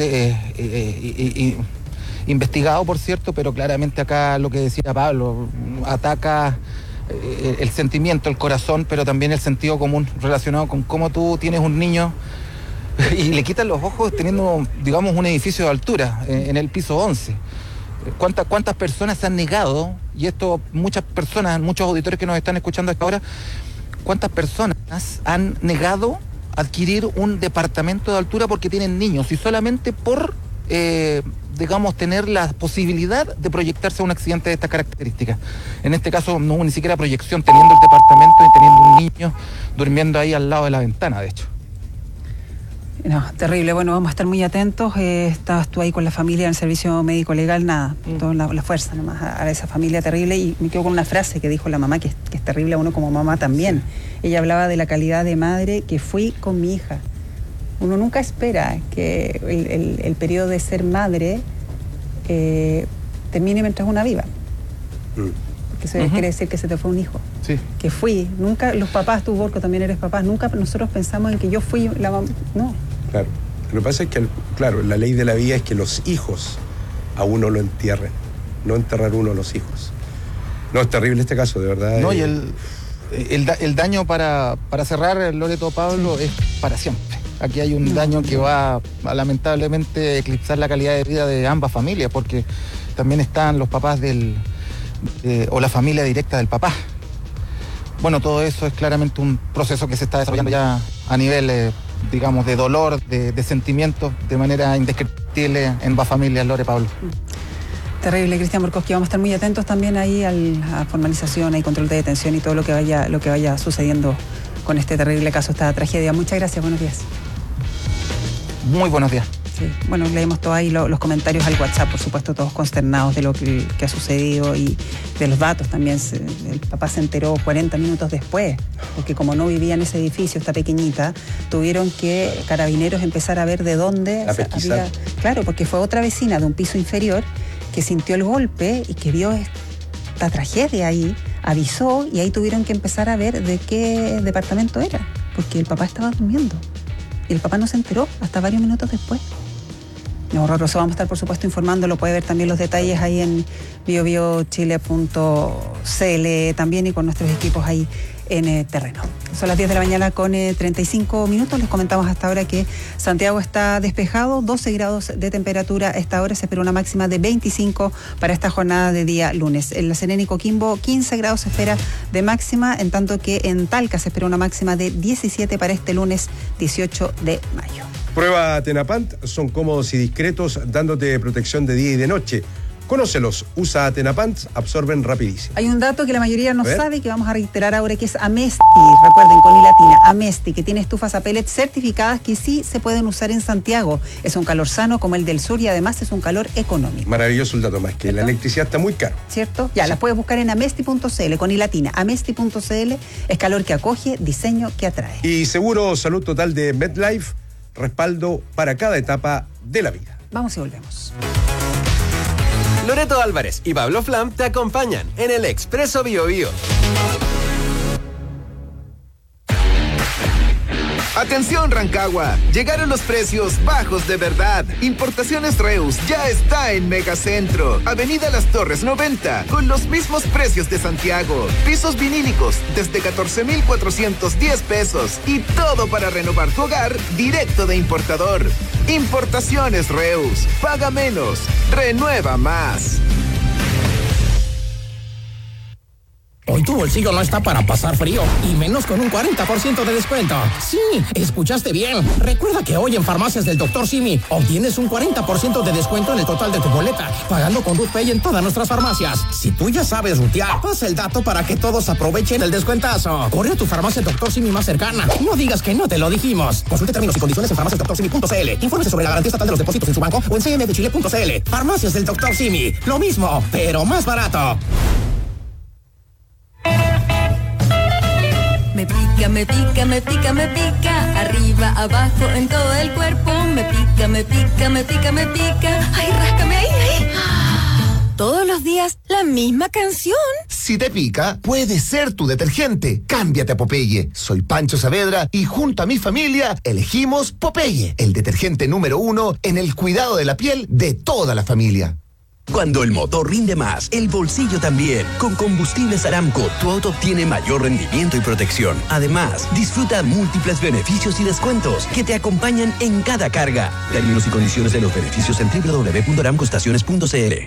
investigado, por cierto, pero claramente acá lo que decía Pablo, ataca el sentimiento, el corazón, pero también el sentido común relacionado con cómo tú tienes un niño y le quitan los ojos teniendo, digamos, un edificio de altura en el piso 11. ¿Cuántas personas se han negado? Y esto, muchas personas, muchos auditores que nos están escuchando hasta ahora, ¿cuántas personas han negado adquirir un departamento de altura porque tienen niños y solamente por, digamos, tener la posibilidad de proyectarse a un accidente de estas características? En este caso no hubo ni siquiera proyección, teniendo el departamento y teniendo un niño durmiendo ahí al lado de la ventana, de hecho. No, terrible. Bueno, vamos a estar muy atentos. Estabas tú ahí con la familia en el servicio médico legal, nada, toda la fuerza nomás a esa familia terrible. Y me quedo con una frase que dijo la mamá, que es terrible a uno como mamá también. Sí. Ella hablaba de la calidad de madre que fui con mi hija. Uno nunca espera que el periodo de ser madre termine mientras una viva. Porque eso quiere decir que se te fue un hijo. Sí. Que fui. Nunca, los papás, tú, Borco, también eres papá, nunca nosotros pensamos en que yo fui la mamá. No. Claro. Lo que pasa es que, claro, la ley de la vida es que los hijos a uno lo entierren, no enterrar uno a los hijos. No, es terrible este caso, de verdad. No, y el daño para cerrar, Loreto, Pablo, es para siempre. Aquí hay un daño que va a lamentablemente eclipsar la calidad de vida de ambas familias, porque también están los papás o la familia directa del papá. Bueno, todo eso es claramente un proceso que se está desarrollando ya a nivel, digamos, de dolor, de sentimientos, de manera indescriptible en ambas familias, Lore, Pablo. Terrible, Cristian Borkowski. Vamos a estar muy atentos también ahí a formalización y control de detención y todo lo que vaya sucediendo con este terrible caso, esta tragedia. Muchas gracias, buenos días. Muy buenos días. Sí, bueno, leemos todo ahí los comentarios al WhatsApp, por supuesto, todos consternados de lo que ha sucedido y de los datos también. El papá se enteró 40 minutos después, porque como no vivía en ese edificio, esta pequeñita, tuvieron que carabineros empezar a ver de dónde había. Claro, porque fue otra vecina de un piso inferior que sintió el golpe y que vio esta tragedia ahí, avisó y ahí tuvieron que empezar a ver de qué departamento era, porque el papá estaba durmiendo. Y el papá no se enteró hasta varios minutos después. Horroroso. Vamos a estar, por supuesto, informándolo. Puede ver también los detalles ahí en biobiochile.cl también y con nuestros equipos ahí en terreno. Son las 10 de la mañana con 35 minutos. Les comentamos hasta ahora que Santiago está despejado, 12 grados de temperatura. A esta hora se espera una máxima de 25 para esta jornada de día lunes. En La Serena y Coquimbo, 15 grados se espera de máxima, en tanto que en Talca se espera una máxima de 17 para este lunes 18 de mayo. Prueba Tenapant, son cómodos y discretos, dándote protección de día y de noche. Conócelos, usa Tenapant, absorben rapidísimo. Hay un dato que la mayoría no sabe y que vamos a reiterar ahora, que es Amesti. Recuerden, con I latina, Amesti, que tiene estufas a pellets certificadas que sí se pueden usar en Santiago. Es un calor sano como el del sur y además es un calor económico. Maravilloso el dato, más que ¿cierto? La electricidad está muy cara. ¿Cierto? Ya, sí. Las puedes buscar en amesti.cl, con I latina, amesti.cl. Es calor que acoge, diseño que atrae. Y seguro salud total de MedLife, respaldo para cada etapa de la vida. Vamos y volvemos. Loreto Álvarez y Pablo Flam te acompañan en el Expreso Bio Bio. Atención Rancagua, llegaron los precios bajos de verdad. Importaciones Reus ya está en Megacentro, Avenida Las Torres 90, con los mismos precios de Santiago. Pisos vinílicos desde 14,410 pesos y todo para renovar tu hogar directo de importador. Importaciones Reus, paga menos, renueva más. Hoy tu bolsillo no está para pasar frío, y menos con un 40% de descuento. Sí, escuchaste bien. Recuerda que hoy en Farmacias del Dr. Simi obtienes un 40% de descuento en el total de tu boleta, pagando con RutPay en todas nuestras farmacias. Si tú ya sabes rutear, pasa el dato para que todos aprovechen el descuentazo. Corre a tu farmacia Dr. Simi más cercana. No digas que no te lo dijimos. Consulte términos y condiciones en farmaciasdrsimi.cl. Infórmese sobre la garantía estatal de los depósitos en su banco o en cmfchile.cl. Farmacias del Dr. Simi. Lo mismo, pero más barato. Me pica, me pica, me pica, me pica, arriba, abajo, en todo el cuerpo. Me pica, me pica, me pica, me pica. Ay, ráscame ahí, ahí. Todos los días, la misma canción. Si te pica, puede ser tu detergente. Cámbiate a Popeye. Soy Pancho Saavedra y junto a mi familia elegimos Popeye, el detergente número 1 en el cuidado de la piel de toda la familia. Cuando el motor rinde más, el bolsillo también. Con Combustibles Aramco, tu auto obtiene mayor rendimiento y protección. Además, disfruta múltiples beneficios y descuentos que te acompañan en cada carga. Términos y condiciones de los beneficios en www.aramcoestaciones.cl.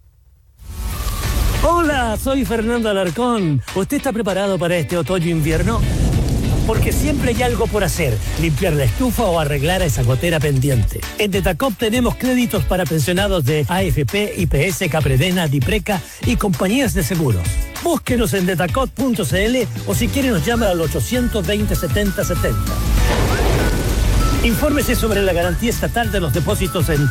Hola, soy Fernando Alarcón. ¿Usted está preparado para este otoño-invierno? Porque siempre hay algo por hacer, limpiar la estufa o arreglar esa gotera pendiente. En Detacop tenemos créditos para pensionados de AFP, IPS, Capredena, Dipreca y compañías de seguros. Búsquenos en detacop.cl o si quiere nos llama al 820-7070. Infórmese sobre la garantía estatal de los depósitos en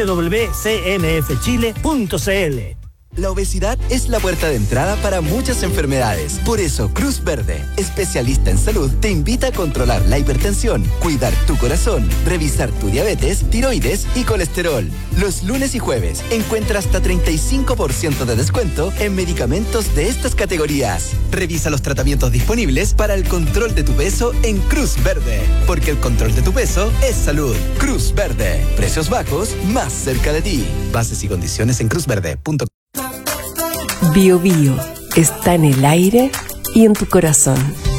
www.cmfchile.cl. La obesidad es la puerta de entrada para muchas enfermedades. Por eso, Cruz Verde, especialista en salud, te invita a controlar la hipertensión, cuidar tu corazón, revisar tu diabetes, tiroides y colesterol. Los lunes y jueves encuentra hasta 35% de descuento en medicamentos de estas categorías. Revisa los tratamientos disponibles para el control de tu peso en Cruz Verde, porque el control de tu peso es salud. Cruz Verde, precios bajos más cerca de ti. Bases y condiciones en cruzverde.com. Bio Bio está en el aire y en tu corazón.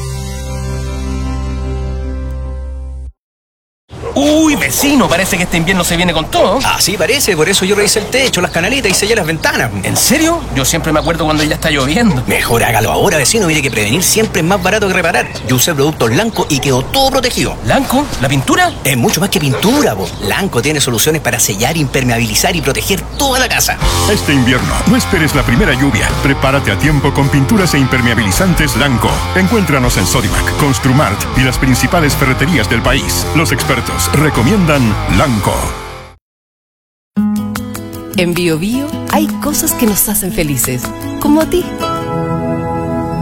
Uy, vecino, parece que este invierno se viene con todo. Ah, sí, parece, por eso yo revisé el techo, las canaletas y sellé las ventanas. ¿En serio? Yo siempre me acuerdo cuando ya está lloviendo. Mejor hágalo ahora, vecino, mire que prevenir siempre es más barato que reparar. Yo usé productos Lanco y quedó todo protegido. ¿Lanco? ¿La pintura? Es mucho más que pintura, po. Lanco tiene soluciones para sellar, impermeabilizar y proteger toda la casa. Este invierno, no esperes la primera lluvia. Prepárate a tiempo con pinturas e impermeabilizantes Lanco. Encuéntranos en Sodimac, Construmart y las principales ferreterías del país. Los expertos recomiendan Lanco. En Bio Bio hay cosas que nos hacen felices, como a ti.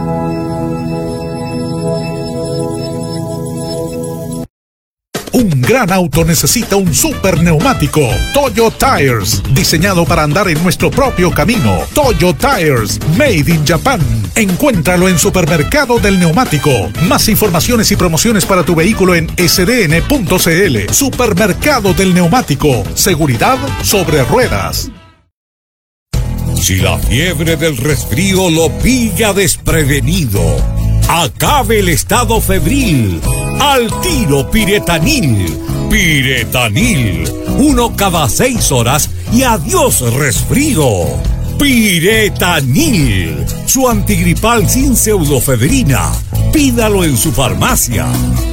Un gran auto necesita un super neumático. Toyo Tires, diseñado para andar en nuestro propio camino. Toyo Tires, made in Japan. Encuéntralo en Supermercado del Neumático. Más informaciones y promociones para tu vehículo en sdn.cl. Supermercado del Neumático. Seguridad sobre ruedas. Si la fiebre del resfrío lo pilla desprevenido, acabe el estado febril. Al tiro Piretanil. Piretanil. 1 cada 6 horas y adiós resfrío. Piretanil. Su antigripal sin pseudofedrina. Pídalo en su farmacia.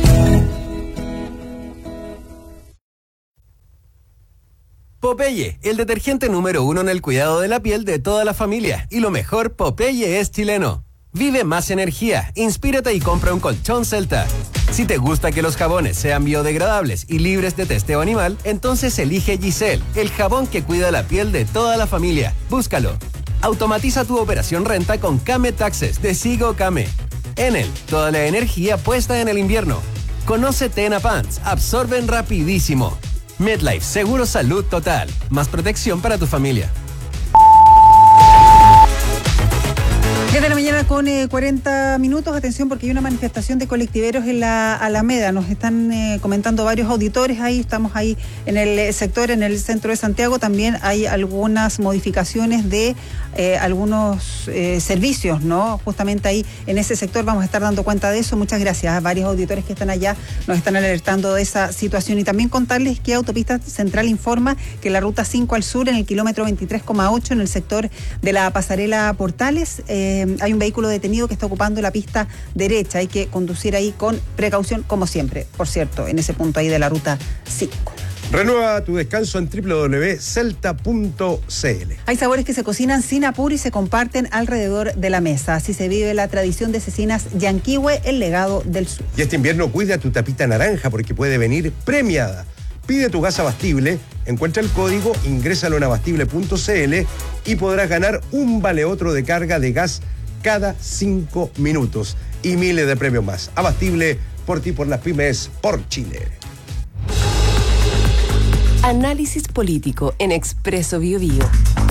Popeye, el detergente número 1 en el cuidado de la piel de toda la familia. Y lo mejor, Popeye es chileno. Vive más energía, inspírate y compra un colchón Celta. Si te gusta que los jabones sean biodegradables y libres de testeo animal, entonces elige Giselle, el jabón que cuida la piel de toda la familia. Búscalo. Automatiza tu operación renta con Kame Taxes de Sigo Kame. Enel, toda la energía puesta en el invierno. Conoce Tena Pants, absorben rapidísimo. MetLife, seguro salud total. Más protección para tu familia. 10 de la mañana con 40 minutos. Atención, porque hay una manifestación de colectiveros en la Alameda. Nos están comentando varios auditores ahí. Estamos ahí en el sector, en el centro de Santiago. También hay algunas modificaciones de algunos servicios, ¿no? Justamente ahí en ese sector vamos a estar dando cuenta de eso. Muchas gracias a varios auditores que están allá. Nos están alertando de esa situación. Y también contarles que Autopista Central informa que la ruta 5 al sur, en el kilómetro 23,8, en el sector de la pasarela Portales, hay un vehículo detenido que está ocupando la pista derecha. Hay que conducir ahí con precaución, como siempre, por cierto, en ese punto ahí de la ruta 5. Renueva tu descanso en www.celta.cl. Hay sabores que se cocinan sin apuro y se comparten alrededor de la mesa. Así se vive la tradición de Cecinas Yanquihue, el legado del sur. Y este invierno cuida tu tapita naranja porque puede venir premiada. Pide tu gas abastible, encuentra el código, ingrésalo en abastible.cl y podrás ganar un vale otro de carga de gas cada 5 minutos. Y miles de premios más. Abastible, por ti, por las pymes, por Chile. Análisis político en Expreso BioBio.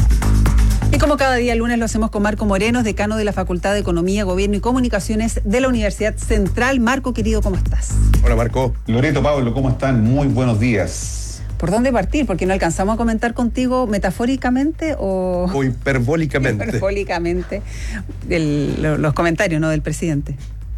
Y como cada día lunes lo hacemos con Marco Morenos, decano de la Facultad de Economía, Gobierno y Comunicaciones de la Universidad Central. Marco, querido, ¿cómo estás? Hola, Marco. Loreto, Pablo, ¿cómo están? Muy buenos días. ¿Por dónde partir? Porque no alcanzamos a comentar contigo metafóricamente o hiperbólicamente. Hiperbólicamente los comentarios, ¿no?, del presidente.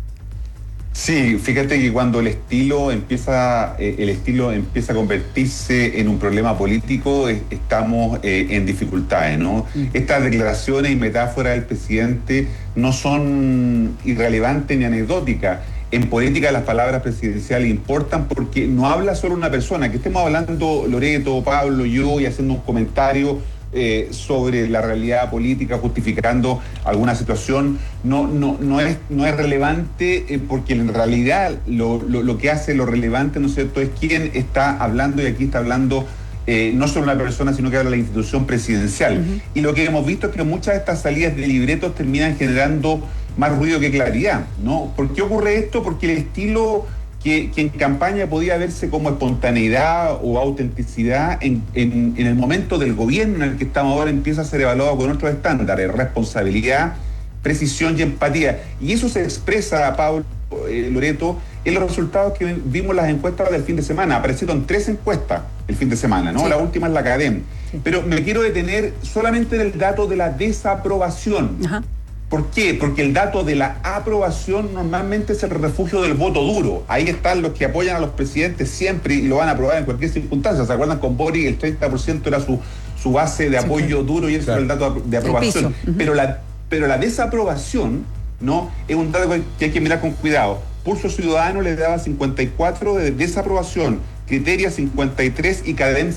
Sí, fíjate que cuando el estilo empieza a convertirse en un problema político, estamos en dificultades, ¿no? Estas declaraciones y metáforas del presidente no son irrelevantes ni anecdóticas. En política las palabras presidenciales importan porque no habla solo una persona. Que estemos hablando Loreto, Pablo, yo y haciendo un comentario sobre la realidad política, justificando alguna situación, no es relevante porque en realidad lo que hace lo relevante, ¿no es cierto?, es quién está hablando, y aquí está hablando no solo una persona, sino que habla la institución presidencial. Y lo que hemos visto es que muchas de estas salidas de libretos terminan generando más ruido que claridad, ¿no? ¿Por qué ocurre esto? Porque el estilo que en campaña podía verse como espontaneidad o autenticidad, en el momento del gobierno en el que estamos ahora empieza a ser evaluado con otros estándares: responsabilidad, precisión y empatía. Y eso se expresa, Pablo, Loreto, en los resultados que vimos las encuestas del fin de semana. Aparecieron 3 encuestas el fin de semana, ¿no? Sí. La última es la Academ. Sí. Pero me quiero detener solamente en el dato de la desaprobación. Ajá. ¿Por qué? Porque el dato de la aprobación normalmente es el refugio del voto duro. Ahí están los que apoyan a los presidentes siempre y lo van a aprobar en cualquier circunstancia. ¿Se acuerdan? Con Boric el 30% era su base de apoyo duro, y eso era el dato de aprobación. Pero la desaprobación, ¿no?, es un dato que hay que mirar con cuidado. Pulso Ciudadano le daba 54 de desaprobación, Criteria 53 y Cadem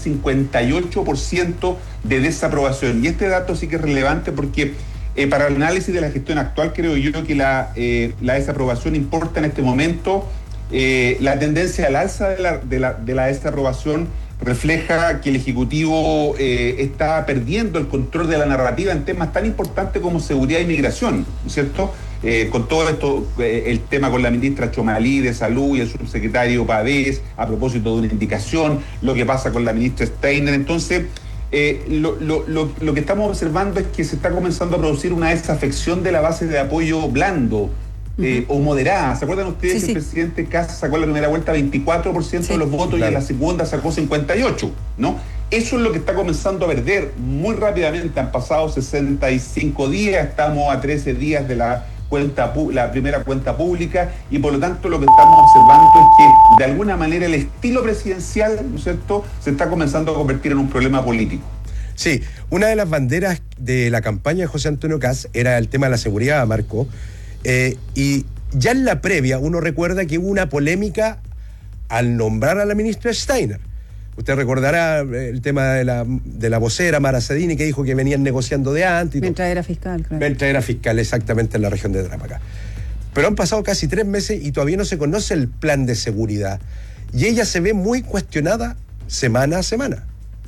58% de desaprobación. Y este dato sí que es relevante porque para el análisis de la gestión actual creo yo que la desaprobación importa en este momento. La tendencia al alza de la desaprobación refleja que el Ejecutivo está perdiendo el control de la narrativa en temas tan importantes como seguridad e inmigración, ¿cierto? con todo esto, el tema con la ministra Chomalí de Salud y el subsecretario Pavés, a propósito de una indicación, lo que pasa con la ministra Steiner. Entonces, lo que estamos observando es que se está comenzando a producir una desafección de la base de apoyo blando. O moderada. ¿Se acuerdan ustedes que el presidente Kast sacó en la primera vuelta 24% de los votos y en la segunda sacó 58%, ¿no? Eso es lo que está comenzando a perder muy rápidamente. Han pasado 65 días, estamos a 13 días de la primera cuenta pública, y por lo tanto lo que estamos observando es que de alguna manera el estilo presidencial, ¿no es cierto?, se está comenzando a convertir en un problema político. Sí, una de las banderas de la campaña de José Antonio Kast era el tema de la seguridad, Marco. Y ya en la previa uno recuerda que hubo una polémica al nombrar a la ministra Steiner. Usted recordará el tema de la vocera Mara Cedini, que dijo que venían negociando de antes. Mientras era fiscal, claro. Mientras era fiscal, exactamente, en la región de Tarapacá. Pero han pasado casi 3 meses y todavía no se conoce el plan de seguridad. Y ella se ve muy cuestionada semana a semana.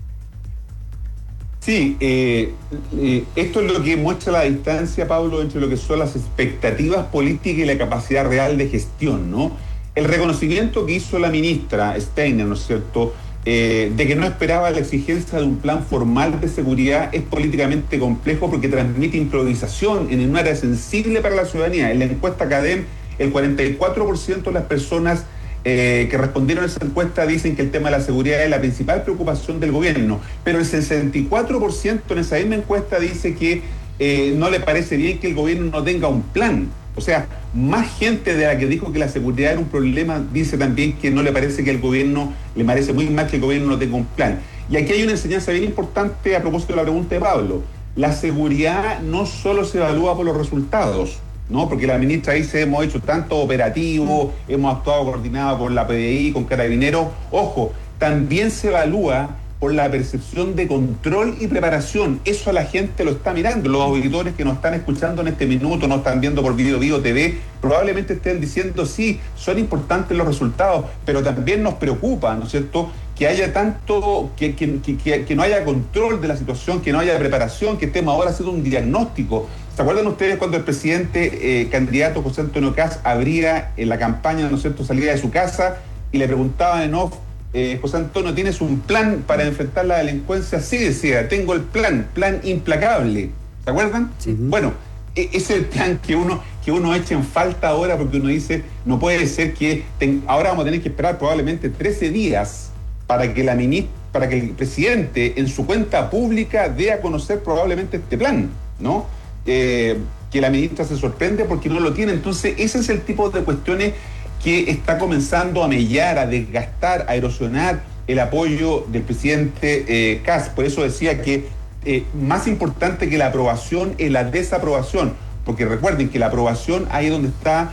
Sí, esto es lo que muestra la distancia, Pablo, entre lo que son las expectativas políticas y la capacidad real de gestión, ¿no? El reconocimiento que hizo la ministra Steiner, ¿no es cierto?, de que no esperaba la exigencia de un plan formal de seguridad es políticamente complejo porque transmite improvisación en un área sensible para la ciudadanía. En la encuesta CADEM, el 44% de las personas que respondieron a esa encuesta dicen que el tema de la seguridad es la principal preocupación del gobierno, pero el 64% en esa misma encuesta dice que no le parece bien que el gobierno no tenga un plan. O sea, más gente de la que dijo que la seguridad era un problema dice también que no le parece que el gobierno, le parece muy mal que el gobierno no tenga un plan. Y aquí hay una enseñanza bien importante a propósito de la pregunta de Pablo. La seguridad no solo se evalúa por los resultados, ¿no? Porque la ministra dice, hemos hecho tanto operativo, hemos actuado coordinado con la PDI, con Carabineros. Ojo, también se evalúa por la percepción de control y preparación. Eso la gente lo está mirando. Los auditores que nos están escuchando en este minuto, nos están viendo por Bio TV, probablemente estén diciendo, sí, son importantes los resultados, pero también nos preocupa, ¿no es cierto?, que haya tanto, que no haya control de la situación, que no haya preparación, que estemos ahora haciendo un diagnóstico. ¿Se acuerdan ustedes cuando el presidente candidato José Antonio Kast abría en la campaña, ¿no es cierto?, salía de su casa y le preguntaban en off, José Antonio, ¿tienes un plan para enfrentar la delincuencia? Sí, decía, tengo el plan implacable. ¿Se acuerdan? Sí. Bueno, ese es el plan que uno echa en falta ahora, porque uno dice, no puede ser que ahora vamos a tener que esperar probablemente 13 días para que el presidente en su cuenta pública dé a conocer probablemente este plan, ¿no? Que la ministra se sorprende porque no lo tiene. Entonces, ese es el tipo de cuestiones que está comenzando a mellar, a desgastar, a erosionar el apoyo del presidente Kast. Por eso decía que más importante que la aprobación es la desaprobación, porque recuerden que la aprobación ahí es donde está,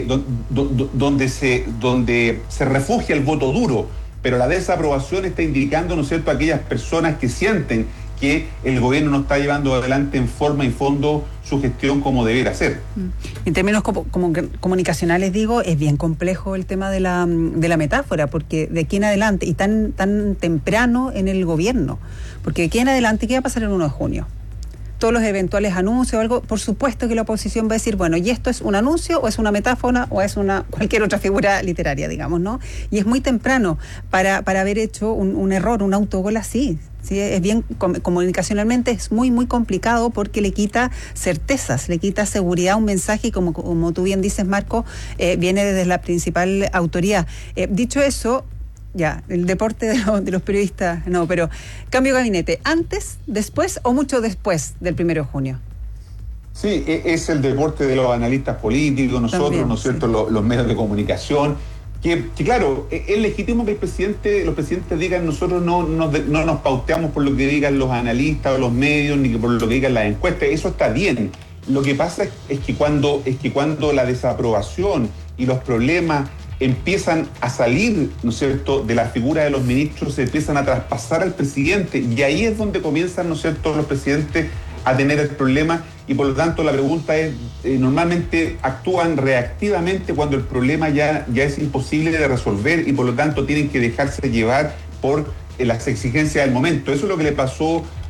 donde se refugia el voto duro, pero la desaprobación está indicando, ¿no es cierto?, a aquellas personas que sienten que el gobierno no está llevando adelante en forma y fondo su gestión como debiera ser. En términos comunicacionales, digo, es bien complejo el tema de la metáfora, porque de aquí en adelante, y tan temprano en el gobierno, porque de aquí en adelante, ¿qué va a pasar el 1 de junio? Todos los eventuales anuncios o algo, por supuesto que la oposición va a decir, bueno, ¿y esto es un anuncio o es una metáfora o es cualquier otra figura literaria, digamos, ¿no? Y es muy temprano para haber hecho un error, un autogol así. Sí, es bien, comunicacionalmente es muy, muy complicado porque le quita certezas, le quita seguridad a un mensaje y como tú bien dices, Marco, viene desde la principal autoridad. Dicho eso, ya, el deporte de los periodistas, no, pero cambio de gabinete, ¿antes, después o mucho después del 1 de junio? Sí, es el deporte de los analistas políticos, nosotros, también, ¿no es cierto?, sí, los medios de comunicación, que claro, es legítimo que los presidentes digan, nosotros no nos pauteamos por lo que digan los analistas o los medios, ni por lo que digan las encuestas, eso está bien. Lo que pasa es que cuando la desaprobación y los problemas empiezan a salir, ¿no es cierto?, de la figura de los ministros, se empiezan a traspasar al presidente, y ahí es donde comienzan, ¿no es cierto?, los presidentes a tener el problema, y por lo tanto la pregunta es, normalmente actúan reactivamente cuando el problema ya es imposible de resolver, y por lo tanto tienen que dejarse llevar por las exigencias del momento. Eso es lo que le pasó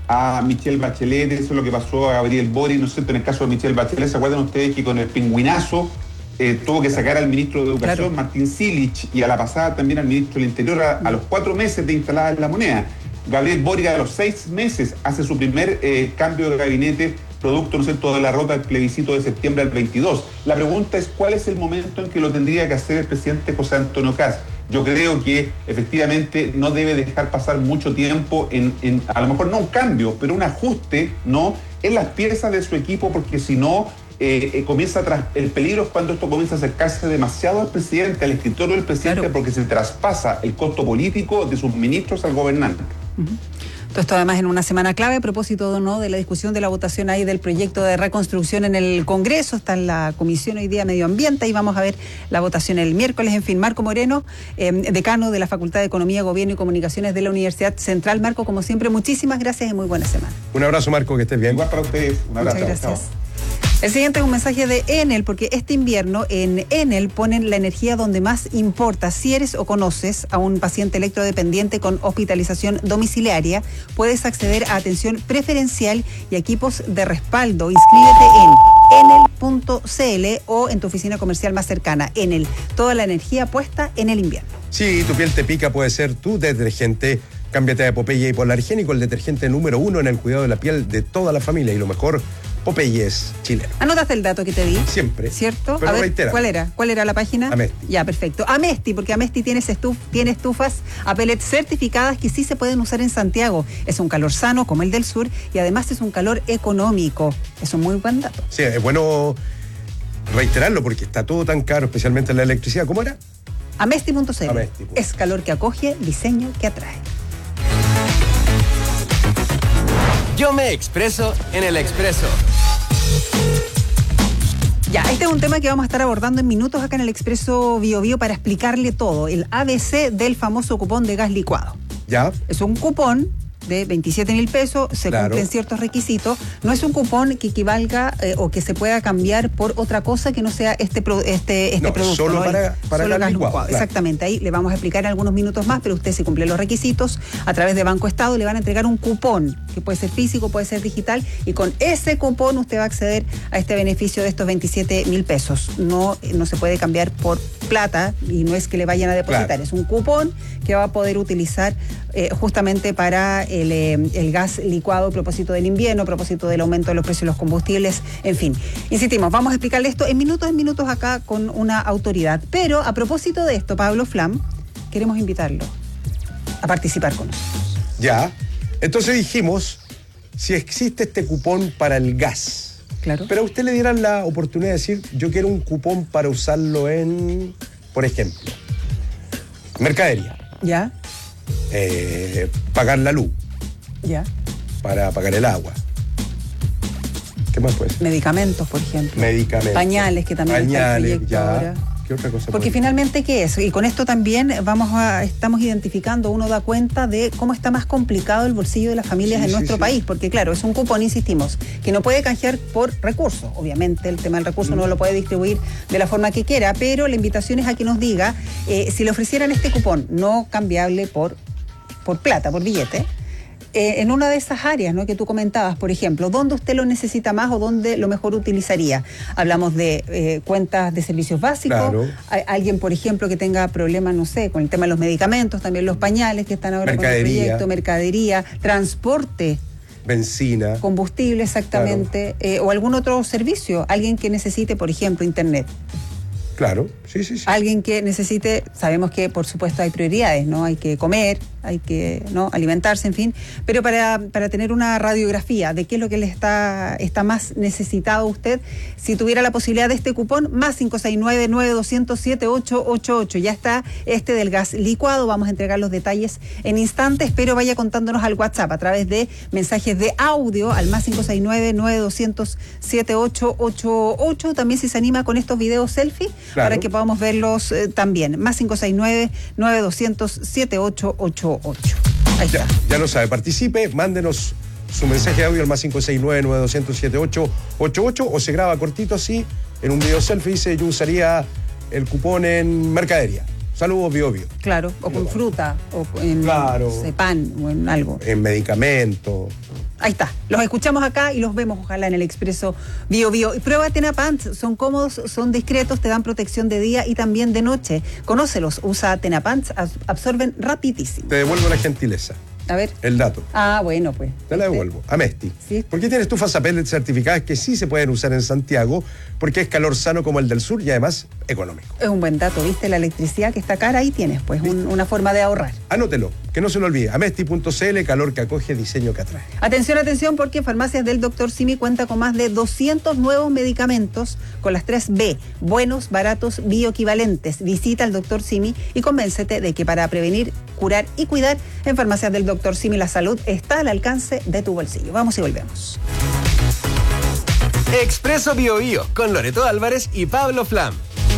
a Michelle Bachelet, eso es lo que pasó a Gabriel Boric, ¿no es cierto? En el caso de Michelle Bachelet, ¿se acuerdan ustedes que con el pingüinazo tuvo que sacar al ministro de Educación, Martín Silich, y a la pasada también al ministro del Interior a los 4 meses de instalada en la moneda? Gabriel Boric a los 6 meses hace su primer cambio de gabinete, producto, ¿no es cierto?, de la derrota del plebiscito de septiembre del 22. La pregunta es, ¿cuál es el momento en que lo tendría que hacer el presidente José Antonio Kast? Yo creo que efectivamente no debe dejar pasar mucho tiempo en a lo mejor no un cambio, pero un ajuste, ¿no?, en las piezas de su equipo, porque si no, el peligro es cuando esto comienza a acercarse demasiado al presidente, al escritorio del presidente, porque se traspasa el costo político de sus ministros al gobernante. Todo esto además en una semana clave a propósito, ¿no?, de la discusión de la votación ahí del proyecto de reconstrucción en el Congreso. Está en la Comisión hoy día Medio Ambiente y vamos a ver la votación el miércoles. En fin, Marco Moreno, decano de la Facultad de Economía, Gobierno y Comunicaciones de la Universidad Central. Marco, como siempre, muchísimas gracias y muy buena semana. Un abrazo, Marco, que estés bien. Igual para ustedes. Un abrazo. Muchas gracias. Chao. El siguiente es un mensaje de Enel, porque este invierno en Enel ponen la energía donde más importa. Si eres o conoces a un paciente electrodependiente con hospitalización domiciliaria, puedes acceder a atención preferencial y equipos de respaldo. Inscríbete en enel.cl o en tu oficina comercial más cercana. Enel, toda la energía puesta en el invierno. Si tu piel te pica, puede ser tu detergente. Cámbiate a Popeye Hipoalergénico, el detergente número 1 en el cuidado de la piel de toda la familia. Y lo mejor, Popeye es chileno. ¿Anotaste el dato que te di? Siempre. ¿Cierto? Pero a ver, reitera. ¿Cuál era la página? Amesti. Ya, perfecto. Amesti, porque Amesti tiene estufas a pellet certificadas que sí se pueden usar en Santiago. Es un calor sano como el del sur y además es un calor económico. Es un muy buen dato. Sí, es bueno reiterarlo porque está todo tan caro, especialmente la electricidad. ¿Cómo era? Amesti.cl. Es calor que acoge, diseño que atrae. Yo me expreso en el Expreso. Ya, este es un tema que vamos a estar abordando en minutos acá en el Expreso Bio Bio para explicarle todo. El ABC del famoso cupón de gas licuado. ¿Ya? Es un cupón de 27.000 pesos, se cumplen ciertos requisitos. No es un cupón que equivalga o que se pueda cambiar por otra cosa que no sea este producto. Solo ¿no? para solo gas licuado. Claro. Exactamente, ahí le vamos a explicar en algunos minutos más, pero usted, si cumple los requisitos, a través de Banco Estado le van a entregar un cupón, que puede ser físico, puede ser digital, y con ese cupón usted va a acceder a este beneficio de estos 27.000 pesos. No se puede cambiar por plata y no es que le vayan a depositar, es un cupón que va a poder utilizar justamente para el gas licuado a propósito del invierno, a propósito del aumento de los precios de los combustibles, en fin. Insistimos, vamos a explicarle esto en minutos acá con una autoridad. Pero a propósito de esto, Pablo Flam, queremos invitarlo a participar con nosotros. Ya, entonces dijimos, si existe este cupón para el gas, claro, pero a usted le dieran la oportunidad de decir, yo quiero un cupón para usarlo en, por ejemplo, mercadería. Ya. Pagar la luz. Ya. Para pagar el agua. ¿Qué más puede ser? Medicamentos, por ejemplo. Medicamentos. Pañales, que también está el proyecto ya. ahora. ¿Qué otra cosa? Porque finalmente, ¿qué es? Y con esto también estamos identificando, uno da cuenta de cómo está más complicado el bolsillo de las familias en nuestro país. Porque claro, es un cupón, insistimos, que no puede canjear por recursos. Obviamente el tema del recurso no lo puede distribuir de la forma que quiera, pero la invitación es a que nos diga si le ofrecieran este cupón no cambiable por plata, por billete, en una de esas áreas, ¿no?, que tú comentabas, por ejemplo, ¿dónde usted lo necesita más o dónde lo mejor utilizaría? Hablamos de cuentas de servicios básicos, claro. Alguien, por ejemplo, que tenga problemas, no sé, con el tema de los medicamentos, también los pañales que están ahora con el proyecto, mercadería, transporte, benzina, combustible, exactamente, claro. O algún otro servicio, alguien que necesite, por ejemplo, internet. Claro, sí. Alguien que necesite, sabemos que por supuesto hay prioridades, ¿no? Hay que comer, hay que alimentarse, en fin, pero para tener una radiografía de qué es lo que le está más necesitado a usted, si tuviera la posibilidad de este cupón, más 569-9200-7888. Ya está este del gas licuado, vamos a entregar los detalles en instantes, pero vaya contándonos al WhatsApp a través de mensajes de audio al más 569-9200-7888. También si se anima con estos videos selfie, claro, para que podamos verlos también. Más 569-9200-7888. Ahí está. Ya lo sabe, participe, mándenos su mensaje de audio al más 569-9200-7888 o se graba cortito así, en un video selfie dice yo usaría el cupón en mercadería. Saludos Bio Bio. Claro, o con fruta, o en Claro. no sé, pan, o en algo. En medicamentos. Ahí está. Los escuchamos acá y los vemos, ojalá, en el Expreso Bio Bio. Y prueba Tenapants. Son cómodos, son discretos, te dan protección de día y también de noche. Conócelos. Usa Tenapants. Absorben rapidísimo. Te devuelvo la gentileza. A ver. El dato. Ah, bueno, pues. Te la devuelvo. Amesti. Sí. Porque tiene estufas a pellet certificadas que sí se pueden usar en Santiago, porque es calor sano como el del sur y además económico. Es un buen dato, ¿viste? La electricidad que está cara, ahí tienes, pues, una forma de ahorrar. Anótelo, que no se lo olvide. Amesti.cl, calor que acoge, diseño que atrae. Atención, atención, porque Farmacias del Dr. Simi cuenta con más de 200 nuevos medicamentos con las 3B, buenos, baratos, bioequivalentes. Visita al Dr. Simi y convéncete de que para prevenir, curar y cuidar, en Farmacias del Dr. Simi la salud está al alcance de tu bolsillo. Vamos y volvemos. Expreso Bio Bio con Loreto Álvarez y Pablo Flam.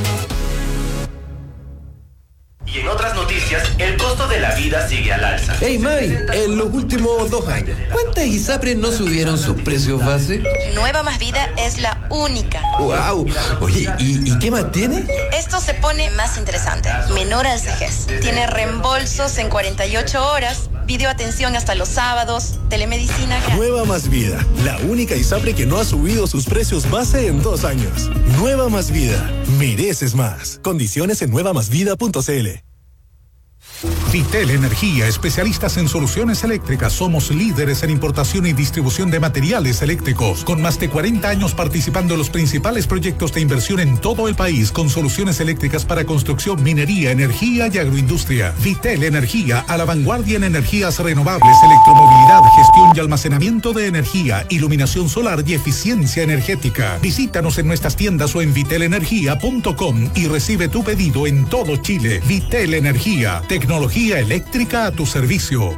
Y en otras noticias, el costo de la vida sigue al alza. Hey Mari, en los últimos 2 años, ¿cuántas ISAPRES no subieron sus precios base? Nueva Más Vida es la única. ¡Wow! Oye, ¿y qué más tiene? Esto se pone más interesante. Menor al CEGES. Tiene reembolsos en 48 horas, videoatención hasta los sábados, telemedicina. Nueva Más Vida, la única ISAPRE que no ha subido sus precios base en 2 años. Nueva Más Vida, mereces más. Condiciones en nuevamasvida.cl. Vitel Energía, especialistas en soluciones eléctricas. Somos líderes en importación y distribución de materiales eléctricos, con más de 40 años participando en los principales proyectos de inversión en todo el país, con soluciones eléctricas para construcción, minería, energía y agroindustria. Vitel Energía, a la vanguardia en energías renovables, electromovilidad, gestión y almacenamiento de energía, iluminación solar y eficiencia energética. Visítanos en nuestras tiendas o en vitelenergia.com y recibe tu pedido en todo Chile. Vitel Energía, tecnología eléctrica a tu servicio.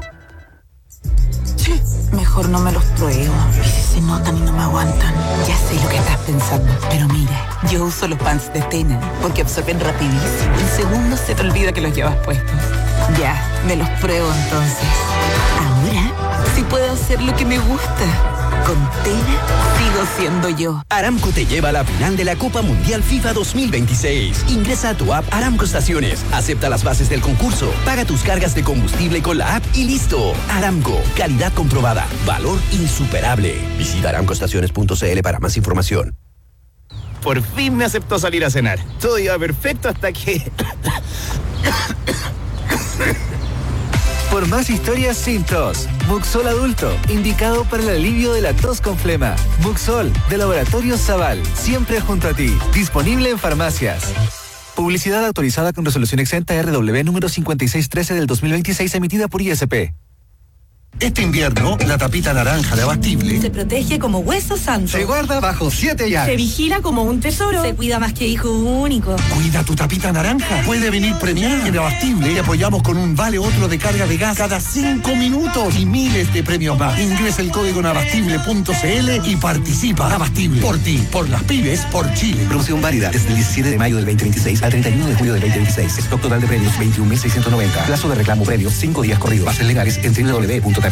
Mejor no me los pruebo. ¿Y si se notan y no me aguantan? Ya sé lo que estás pensando. Pero mira, yo uso los pants de Tena porque absorben rapidísimo. En segundos se te olvida que los llevas puestos. Ya, me los pruebo entonces. Ahora sí puedo hacer lo que me gusta. Con Tena sigo siendo yo. Aramco te lleva a la final de la Copa Mundial FIFA 2026. Ingresa a tu app Aramco Estaciones, acepta las bases del concurso, paga tus cargas de combustible con la app y listo. Aramco, calidad comprobada, valor insuperable. Visita aramcoestaciones.cl para más información. Por fin me aceptó salir a cenar. Todo iba perfecto hasta que... Por más historias sin tos, Muxol Adulto, indicado para el alivio de la tos con flema. Muxol, de Laboratorios Zaval, siempre junto a ti. Disponible en farmacias. Publicidad autorizada con resolución exenta RW número 5613 del 2026, emitida por ISP. Este invierno, la tapita naranja de Abastible Se protege como hueso santo. se guarda bajo 7 llaves. Se vigila como un tesoro. Se cuida más que hijo único. Cuida tu tapita naranja. Puede venir premiada. En Abastible te apoyamos con un vale otro de carga de gas cada 5 minutos y miles de premios más. Ingresa el código en abastible.cl y participa. Abastible. Por ti, por las pymes, por Chile. Promoción válida desde el 17 de mayo del 2026 al 31 de julio del 2026. Stock total de premios 21.690. Plazo de reclamo premios 5 días corridos. Bases legales en www.tapita.abastible.cl.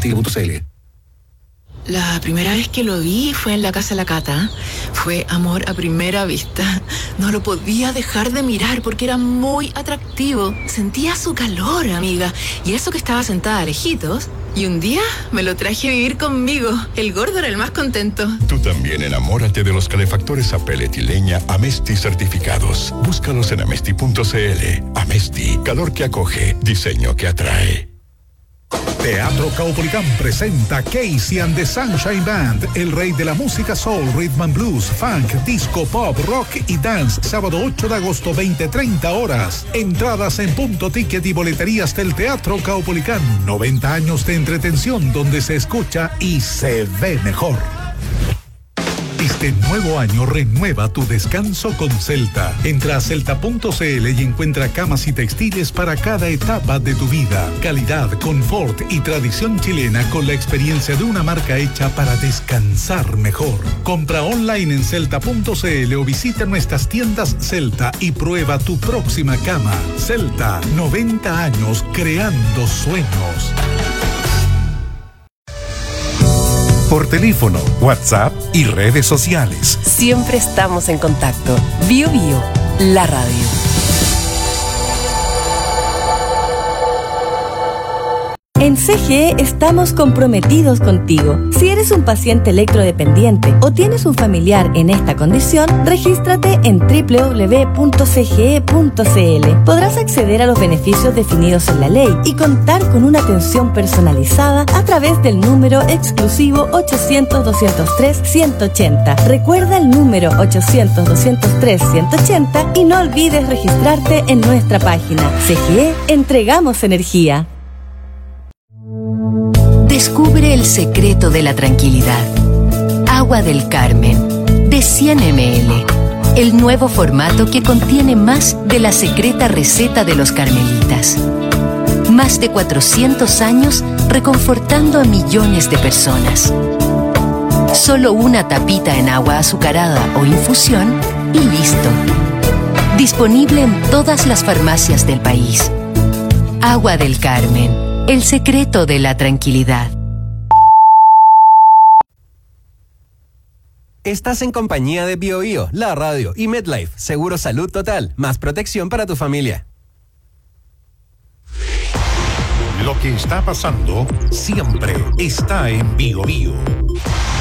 La primera vez que lo vi fue en la casa de la Cata. Fue amor a primera vista. No lo podía dejar de mirar porque era muy atractivo. Sentía su calor, amiga. Y eso que estaba sentada a lejitos. Y un día me lo traje a vivir conmigo. El gordo era el más contento. Tú también enamórate de los calefactores a pellet y leña Amesti certificados. Búscalos en amesti.cl. Amesti, calor que acoge, diseño que atrae. Teatro Caupolicán presenta Casey and the Sunshine Band, el rey de la música soul, rhythm and blues, funk, disco, pop, rock y dance, sábado 8 de agosto, 20:30 horas. Entradas en Punto Ticket y boleterías del Teatro Caupolicán. 90 años de entretención donde se escucha y se ve mejor. Este nuevo año renueva tu descanso con Celta. Entra a celta.cl y encuentra camas y textiles para cada etapa de tu vida. Calidad, confort y tradición chilena con la experiencia de una marca hecha para descansar mejor. Compra online en celta.cl o visita nuestras tiendas Celta y prueba tu próxima cama. Celta, 90 años creando sueños. Por teléfono, WhatsApp y redes sociales. Siempre estamos en contacto. Bio Bio, la radio. En CGE estamos comprometidos contigo. Si eres un paciente electrodependiente o tienes un familiar en esta condición, regístrate en www.cge.cl. Podrás acceder a los beneficios definidos en la ley y contar con una atención personalizada a través del número exclusivo 800-203-180. Recuerda el número 800-203-180 y no olvides registrarte en nuestra página. CGE, entregamos energía. Descubre el secreto de la tranquilidad. Agua del Carmen, de 100 ml. El nuevo formato que contiene más de la secreta receta de los carmelitas. Más de 400 años reconfortando a millones de personas. Solo una tapita en agua azucarada o infusión y listo. Disponible en todas las farmacias del país. Agua del Carmen. El secreto de la tranquilidad. Estás en compañía de BioBio, la radio y MedLife, seguro salud total, más protección para tu familia. Lo que está pasando siempre está en BioBio.